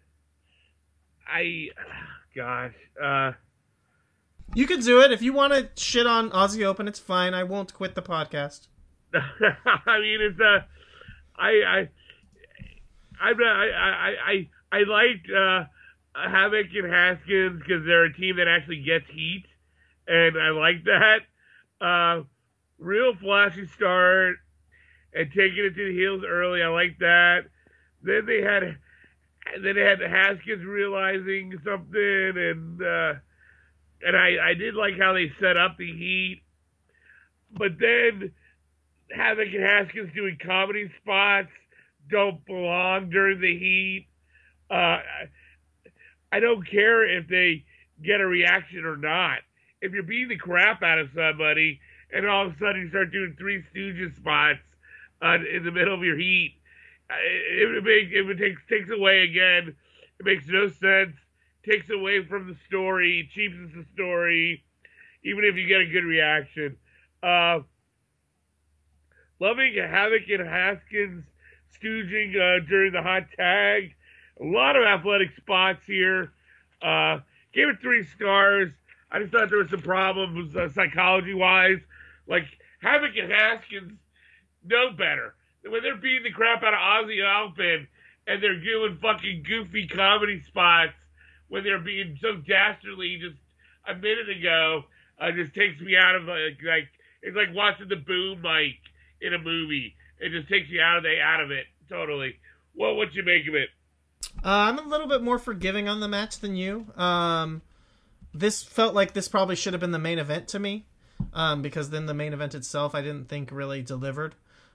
I, gosh, uh, you can do it if you want to shit on Aussie Open. It's fine. I won't quit the podcast. I mean, it's a. Uh, I I I I I I liked uh, Havoc and Haskins because they're a team that actually gets heat, and I like that. Uh, real flashy start and taking it to the heels early. I like that. Then they had then they had Haskins realizing something, and uh, and I I did like how they set up the heat, but then Havoc and Haskins doing comedy spots don't belong during the heat. Uh, I don't care if they get a reaction or not. If you're beating the crap out of somebody and all of a sudden you start doing Three Stooges spots uh, in the middle of your heat, it, it, make, it takes, takes away again. It makes no sense. Takes away from the story. Cheapens the story, even if you get a good reaction. Uh, Loving Havoc and Haskins stooging uh, during the hot tag. A lot of athletic spots here. Uh, gave it three stars. I just thought there was some problems uh, psychology-wise. Like, Havoc and Haskins know better. When they're beating the crap out of Aussie Open and they're doing fucking goofy comedy spots when they're being so dastardly just a minute ago, uh, just takes me out of, like, like it's like watching the boom mic in a movie. It just takes you out of the out of it totally. Well, what you make of it? Uh, I'm a little bit more forgiving on the match than you. Um, this felt like this probably should have been the main event to me, um, because then the main event itself I didn't think really delivered.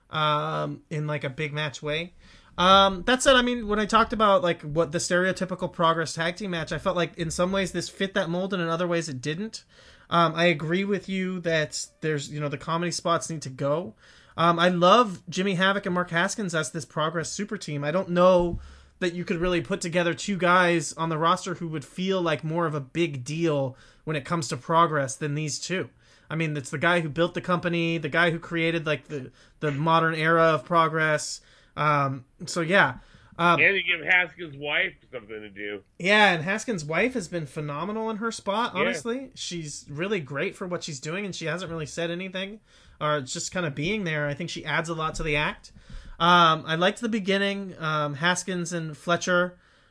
um, in like a big match way. Um, that said, I mean, when I talked about like what the stereotypical Progress tag team match, I felt like in some ways this fit that mold and in other ways it didn't. Um, I agree with you that there's, you know, the comedy spots need to go. Um, I love Jimmy Havoc and Mark Haskins as this Progress super team. I don't know that you could really put together two guys on the roster who would feel like more of a big deal when it comes to Progress than these two. I mean, it's the guy who built the company, the guy who created like the, the modern era of Progress. Um, so yeah. Um, and to give Haskins' wife something to do. Yeah, and Haskins' wife has been phenomenal in her spot, honestly. Yeah. She's really great for what she's doing, and she hasn't really said anything, or just kind of being there. I think she adds a lot to the act. Um, I liked the beginning, um, Haskins and Fletcher.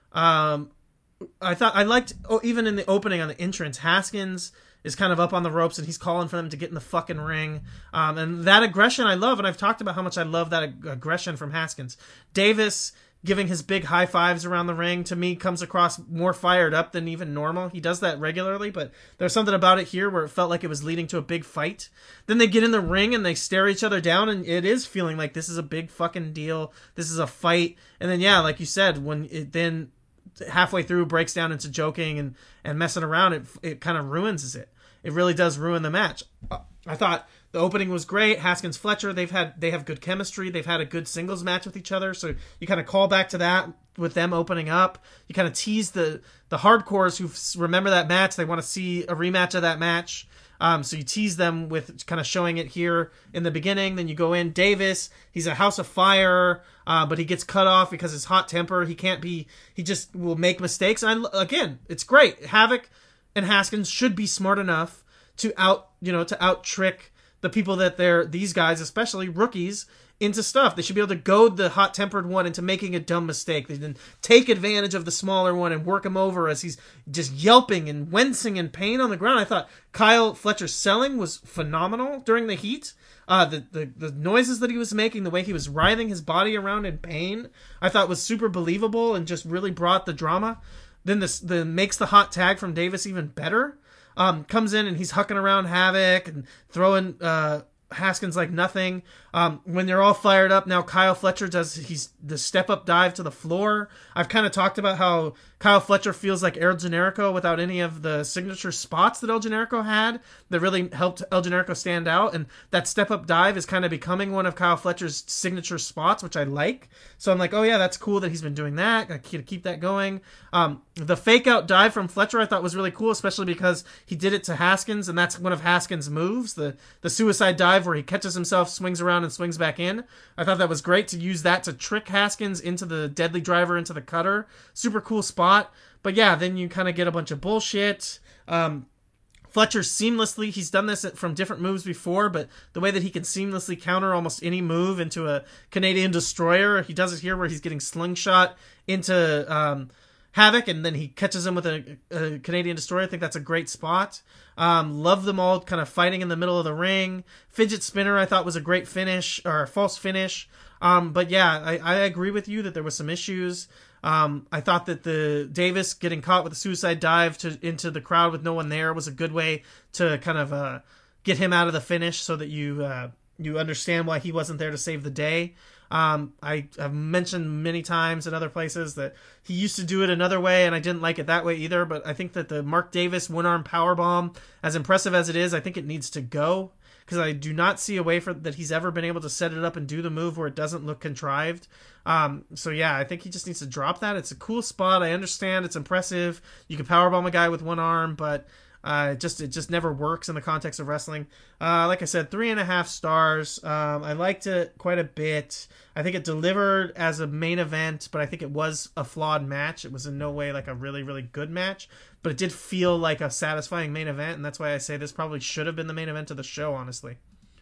Um, I thought I liked, oh, even in the opening on the entrance, Haskins is kind of up on the ropes and he's calling for them to get in the fucking ring. Um, and that aggression I love, and I've talked about how much I love that ag- aggression from Haskins. Davis giving his big high fives around the ring, to me, comes across more fired up than even normal. He does that regularly, but there's something about it here where it felt like it was leading to a big fight. Then they get in the ring and they stare each other down, and it is feeling like this is a big fucking deal. This is a fight. And then, yeah, like you said, when it then halfway through breaks down into joking and, and messing around, it it kind of ruins it. It really does ruin the match. I thought the opening was great. Haskins Fletcher, they've had they have good chemistry. They've had a good singles match with each other. So you kind of call back to that with them opening up. You kind of tease the the hardcores who remember that match. They want to see a rematch of that match. Um, so you tease them with kind of showing it here in the beginning. Then you go in. Davis, he's a house of fire, uh, but he gets cut off because his hot temper. He can't be. He just will make mistakes. And I, again, it's great. Havoc and Haskins should be smart enough to out, you know, to out trick the people that they're, these guys, especially rookies, into stuff. They should be able to goad the hot-tempered one into making a dumb mistake. They then take advantage of the smaller one and work him over as he's just yelping and wincing in pain on the ground. I thought Kyle Fletcher's selling was phenomenal during the heat. Uh, the, the, the noises that he was making, the way he was writhing his body around in pain, I thought was super believable and just really brought the drama. Then this the makes the hot tag from Davis even better. Um, comes in and he's hucking around Havoc and throwing uh, Haskins like nothing. Um, when they're all fired up, now Kyle Fletcher does he's the step up dive to the floor. I've kind of talked about how Kyle Fletcher feels like El Generico without any of the signature spots that El Generico had that really helped El Generico stand out. And that step up dive is kind of becoming one of Kyle Fletcher's signature spots, which I like. So I'm like, oh yeah, that's cool that he's been doing that. I keep keep that going. Um, the fake out dive from Fletcher I thought was really cool, especially because he did it to Haskins, and that's one of Haskins' moves, the the suicide dive where he catches himself, swings around, and swings back in. I thought that was great to use that to trick Haskins into the deadly driver into the cutter. Super cool spot. But yeah, then you kind of get a bunch of bullshit. Um, Fletcher seamlessly, he's done this from different moves before, but the way that he can seamlessly counter almost any move into a Canadian Destroyer, he does it here where he's getting slingshot into um, Havoc, and then he catches him with a, a Canadian Destroyer. I think that's a great spot. Um, love them all kind of fighting in the middle of the ring. Fidget Spinner I thought was a great finish, or a false finish. Um, but yeah, I, I agree with you that there was some issues. Um, I thought that the Davis getting caught with a suicide dive to into the crowd with no one there was a good way to kind of uh, get him out of the finish so that you uh, you understand why he wasn't there to save the day. Um, I, I've mentioned many times in other places that he used to do it another way, and I didn't like it that way either, but I think that the Mark Davis one-arm powerbomb, as impressive as it is, I think it needs to go, because I do not see a way for that he's ever been able to set it up and do the move where it doesn't look contrived. Um, so yeah, I think he just needs to drop that. It's a cool spot. I understand it's impressive. You can powerbomb a guy with one arm, but Uh, it just it just never works in the context of wrestling. Uh, like I said, three and a half stars. Um, I liked it quite a bit. I think it delivered as a main event, but I think it was a flawed match. It was in no way like a really, really good match, but it did feel like a satisfying main event, and that's why I say this probably should have been the main event of the show, honestly.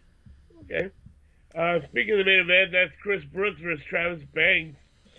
Okay. Uh, speaking of the main event, that's Chris Brooks versus Travis Banks.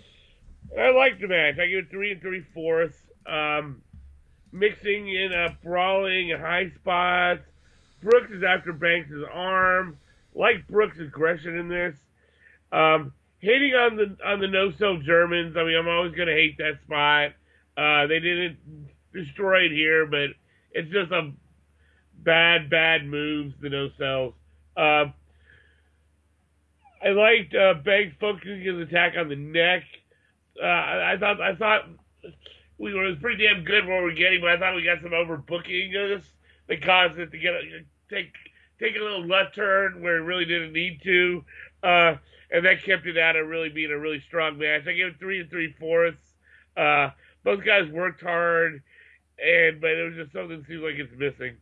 I liked the match. I give it three and three-fourths. Um... Mixing in uh, brawling and high spots. Brooks is after Banks' arm. Like Brooks' aggression in this. Um, hating on the on the no-sell Germans. I mean, I'm always going to hate that spot. Uh, they didn't destroy it here, but it's just a bad, bad moves, the no-sells. Uh, I liked uh, Banks focusing his attack on the neck. Uh, I, I thought I thought we were it was pretty damn good what we were getting, but I thought we got some overbooking of this that caused it to get a, take take a little left turn where it really didn't need to, uh, and that kept it out of really being a really strong match. I gave it three and three fourths. Uh, both guys worked hard, and but it was just something that seems like it's missing.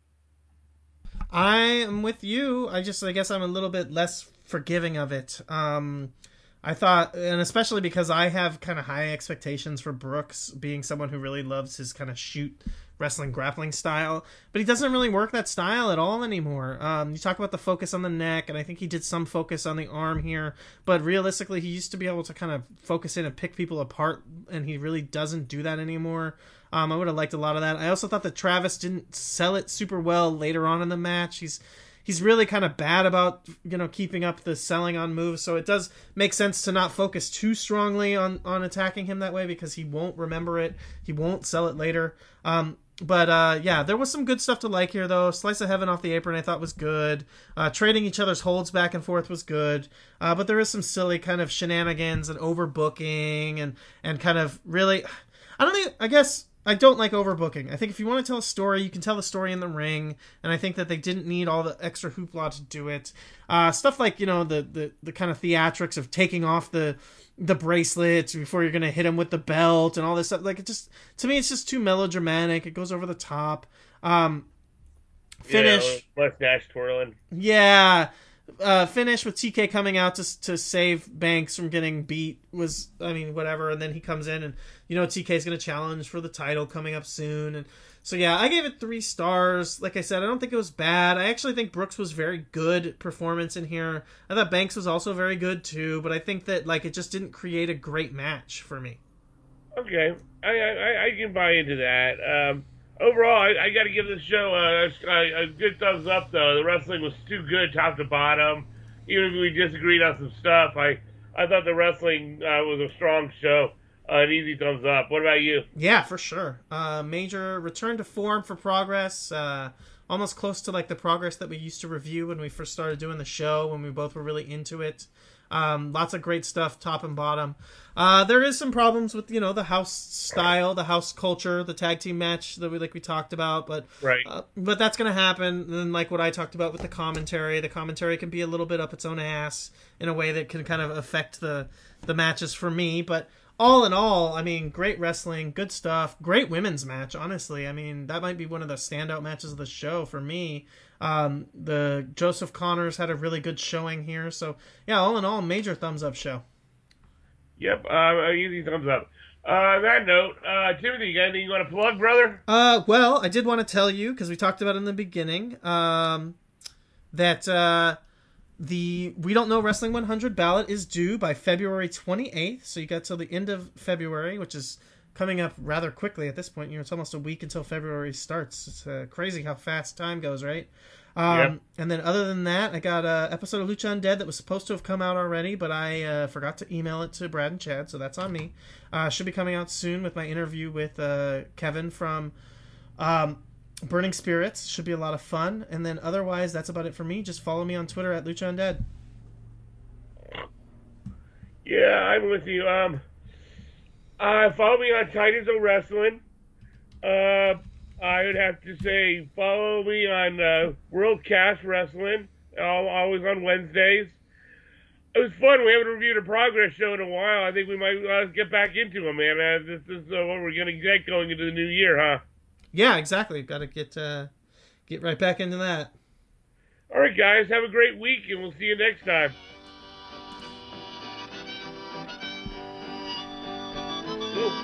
I am with you. I just, I guess I'm a little bit less forgiving of it. Um, I thought, and especially because I have kind of high expectations for Brooks being someone who really loves his kind of shoot wrestling grappling style, but he doesn't really work that style at all anymore. Um, you talk about the focus on the neck, and I think he did some focus on the arm here, but realistically, he used to be able to kind of focus in and pick people apart, and he really doesn't do that anymore. Um, I would have liked a lot of that. I also thought that Travis didn't sell it super well later on in the match. He's he's really kind of bad about, you know, keeping up the selling on moves, so it does make sense to not focus too strongly on, on attacking him that way because he won't remember it. He won't sell it later. Um, but, uh, yeah, there was some good stuff to like here, though. Slice of Heaven off the apron I thought was good. Uh, trading each other's holds back and forth was good. Uh, but there is some silly kind of shenanigans and overbooking and, and kind of really... I don't think... I guess... I don't like overbooking. I think if you want to tell a story, you can tell the story in the ring, and I think that they didn't need all the extra hoopla to do it. Uh, stuff like, you know, the, the, the kind of theatrics of taking off the the bracelets before you're going to hit him with the belt and all this stuff. Like, it just, to me, it's just too melodramatic. It goes over the top. Um, finish. Yeah, less Nash twirling. Yeah. Uh, finish with T K coming out to to save Banks from getting beat was, I mean, whatever. And then he comes in and, you know, T K's going to challenge for the title coming up soon. And so, yeah, I gave it three stars. Like I said, I don't think it was bad. I actually think Brooks was very good performance in here. I thought Banks was also very good too, but I think that, like, it just didn't create a great match for me. Okay. I I, I can buy into that. Um, Overall, I, I got to give this show a, a, a good thumbs up, though. The wrestling was too good, top to bottom. Even if we disagreed on some stuff, I, I thought the wrestling uh, was a strong show. Uh, an easy thumbs up. What about you? Yeah, for sure. Uh, major return to form for Progress. Uh, almost close to like the Progress that we used to review when we first started doing the show, when we both were really into it. Um, lots of great stuff, top and bottom. Uh, there is some problems with, you know, the house style, the house culture, the tag team match that we like we talked about, but right. uh, but that's gonna happen. And then, like what I talked about with the commentary, the commentary can be a little bit up its own ass in a way that can kind of affect the the matches for me. But all in all, I mean, great wrestling, good stuff, great women's match. Honestly, I mean, that might be one of the standout matches of the show for me. Um, the Joseph Connors had a really good showing here. So, yeah, all in all, major thumbs up show. Yep, uh, easy thumbs up. Uh, on that note, uh, Timothy, you got anything you want to plug, brother? Uh, well, I did want to tell you, because we talked about it in the beginning, um, that uh, the We Don't Know Wrestling one hundred ballot is due by February twenty-eighth. So you got till the end of February, which is coming up rather quickly at this point. You know, it's almost a week until February starts. It's uh, crazy how fast time goes, right? Um, yep. And then other than that, I got an episode of Lucha Undead that was supposed to have come out already, but I uh, forgot to email it to Brad and Chad, so that's on me. Uh, should be coming out soon with my interview with uh, Kevin from um, Burning Spirits. Should be a lot of fun. And then otherwise, that's about it for me. Just follow me on Twitter at Lucha Undead. Yeah, I'm with you. Um, uh, follow me on Titans of Wrestling. Uh, I would have to say follow me on uh, World Cast Wrestling, always on Wednesdays. It was fun. We haven't reviewed a Progress show in a while. I think we might uh, get back into them, man. Uh, this is uh, what we're going to get going into the new year, huh? Yeah, exactly. Got to get uh, get right back into that. All right, guys. Have a great week, and we'll see you next time. Ooh.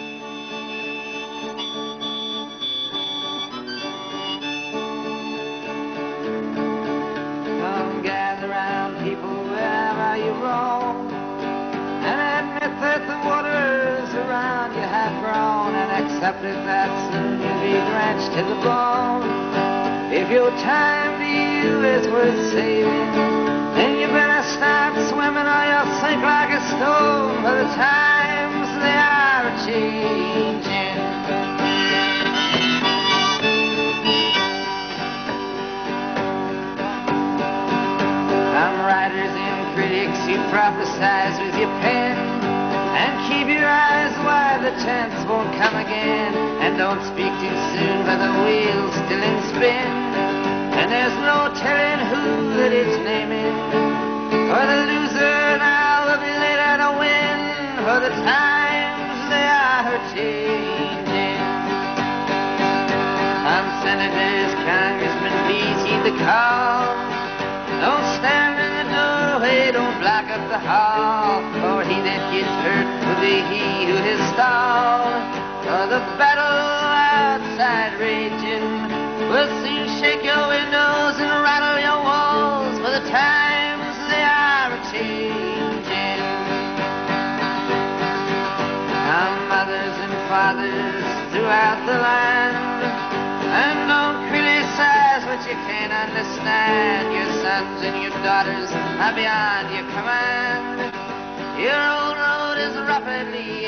You roam and admit that the waters around you have grown, and accept it that soon you'll be drenched to the bone. If your time to you is worth saving, then you better start swimming or you'll sink like a stone, for the times they are changing. Some riders in criticize with your pen. And keep your eyes wide, the chance won't come again. And don't speak too soon, for the wheel's still in spin. And there's no telling who that it's naming. For the loser now will be later to win. For the times they are changing. Some senators, congressmen, please heed the call. Don't stand in the doorway, don't block up the hall. For he that gets hurt will be he who is stalled. For the battle outside raging will soon shake your windows and rattle your walls. For the times they are changing. Our mothers and fathers throughout the land, and don't criticize what you can't understand. Your sons and your daughters are beyond your command. Your old road is rapidly